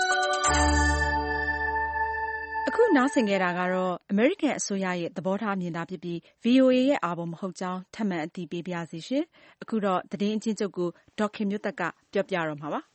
အခုနားဆင်ခဲ့တာကတော့အမေရိကန်အစိုးရရဲ့သဘောထားမြင်တာဖြစ်ပြီး VOA ရဲ့အာဘော်မဟုတ်ကြောင်းထပ်မံအသိပေးပါရစေရှင်အခုတော့သတင်းအချင်းချုပ်ကိုဒေါက်ခင်မျိုးသက်ကပြောပြတော့မှာပါ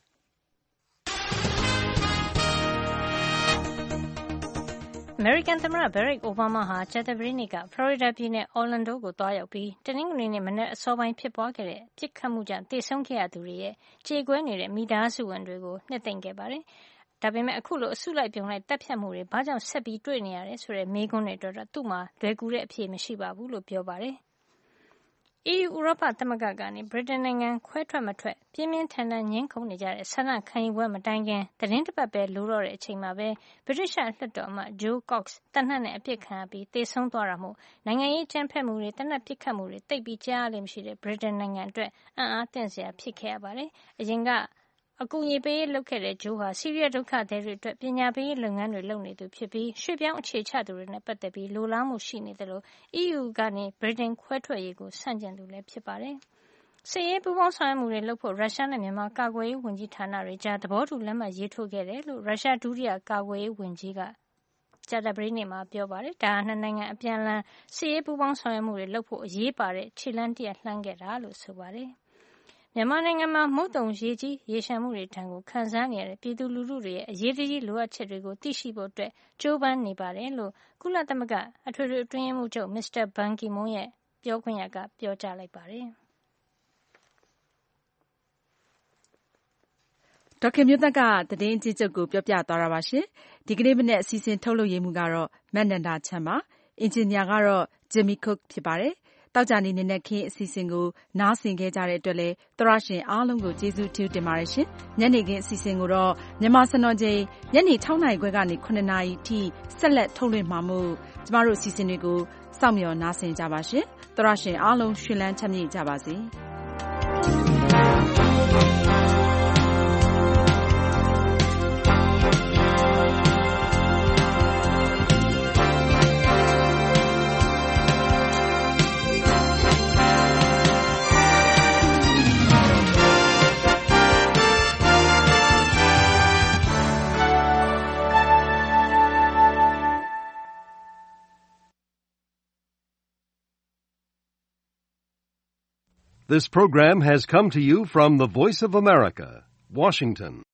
အမေရိကန်သမ္မတ Barack Obama ဟာကြာသပတေးနေ့က Florida ပြည်နယ် Orlando ကိုသွားရောက်ပြီးတနင်္ဂနွေနေ့မနက်အစောပိုင်းဖြစ်ပွားခဲ့တဲ့ပစ်ခတ်မှုကြောင့်သေဆုံးခဲ့ရသူတွေရဲ့ကြေကွဲနေတဲ့မိသားစုဝင်တွေကိုနှစ်သိမ့်ခဲ့ပါတယ်။ဒါပေမဲ့အခုလိုအစုလိုက်ပြုံလိုက်တပ်ဖြတ်မှုတွေဘာကြောင့်ဆက်ပြီးတွေ့နေရတယ်ဆိုတဲ့မေးခွန်းတွေအတွက်တော့သူ့မှာလွယ်ကူတဲ့အဖြေမရှိပါဘူးလို့ပြောပါတယ်။ EU ဥရောပသမဂ္ဂကနေဗြိတိန်နိုင်ငံခွဲထွက်မထွက်ပြင်းပြင်းထန်ထန်ငြင်းခုန်နေကြတဲ့ဆန္ဒခံယူပွဲမတိုင်ခင်သတင်းတစ်ပတ်ပဲလိုတော့တဲ့အချိန်မှာပဲဗြိတိရှလွှတ်တော်အမတ် Joe Cox တပ်နှက်နဲ့အပစ်ခံရပြီးသေဆုံးသွားတာမို့နိုင်ငံရေးအကြမ်းဖက်မှုတွေတပ်နှက်ပစ်ခတ်မှုတွေတိတ်ပြီးကြားရလိမ့်မရှိတဲ့ဗြိတိန်နိုင်ငံအတွက်အံ့အားသင့်စရာဖြစ်ခဲ့ရပါတယ်။အရင်ကအကူအညီပေးလုပ်ခဲ့တဲ့ဂျိုးဟာဆီးရီးယားဒုက္ခသည်တွေအတွက်ပညာပေးလုပ်ငန်းတွေလုပ်နေသူဖြစ်ပြီးရွှေ့ပြောင်းအခြေချသူတွေနဲ့ပတ်သက်ပြီးလိုလားမှုရှိနေတယ်လို့ EU ကနေဗြိတိန်ခွဲထွက်ရေးကိုဆန့်ကျင်သူလည်းဖြစ်ပါတယ်။စစ်ရေးပူးပေါင်းဆောင်ရွက်မှုတွေလုပ်ဖို့ရုရှားနဲ့မြန်မာကာကွယ်ရေးဝန်ကြီးဌာနတွေကြားသဘောတူလက်မှတ်ရေးထိုးခဲ့တယ်လို့ရုရှားဒုတိယကာကွယ်ရေးဝန်ကြီးကကြာသပတေးနေ့မှာပြောပါတယ်။ဒါဟာနှစ်နိုင်ငံအပြန်အလှန်စစ်ရေးပူးပေါင်းဆောင်ရွက်မှုတွေလုပ်ဖို့အရေးပါတဲ့ခြေလှမ်းတစ်ရပ်လှမ်းခဲ့တာလို့ဆိုပါတယ်။မြန်မာနိုင်ငံမှာမုတ်တုံရေကြီးရေရှမ်းမှုတွေထံကိုခံစားနေရတဲ့ပြည်သူလူထုတွေရဲ့အရေးတကြီးလိုအပ်ချက်တွေကိုသိရှိဖို့အတွက်ကြိုးပမ်းနေပါတယ်လို့ကုလသမဂ္ဂအထွေထွေအတွင်းရေးမှူးချုပ်မစ္စတာဘန်ကီမွန်းရဲ့ပြောခွင့်ရကပြောကြားလိုက်ပါတယ်။ဒေါက်ခင်မျိုးသက်ကသတင်းအချင်းချုပ်ကိုပြောပြသွားတာပါရှင်။ဒီကနေ့မနေ့အစီအစဉ်ထုတ်လုပ်ရေးမှုကတော့မတ်နန္ဒာချမ်းပါ။အင်ဂျင်နီယာကတော့ဂျင်မီကုတ်ဖြစ်ပါတယ်။တောက်ကြနေနဲ့ခင်းအစီအစဉ်ကိုနားဆင်ခဲ့ကြတဲ့အတွက်လည်းသရရှင်အားလုံးကိုကျေးဇူးတင်ပါတယ်ရှင်။ညနေခင်းအစီအစဉ်ကိုတော့မြန်မာစံတော်ချိန်ညနေ 6 နာရီခွဲကနေ 9 နာရီထိဆက်လက်ထုတ်လွှင့်မှာမို့ကျမတို့အစီအစဉ်တွေကိုစောင့်မျှော်နားဆင်ကြပါရှင်။သရရှင်အားလုံးရှင်လန်းချမ်းမြေ့ကြပါစေ။ This program has come to you from the Voice of America, Washington.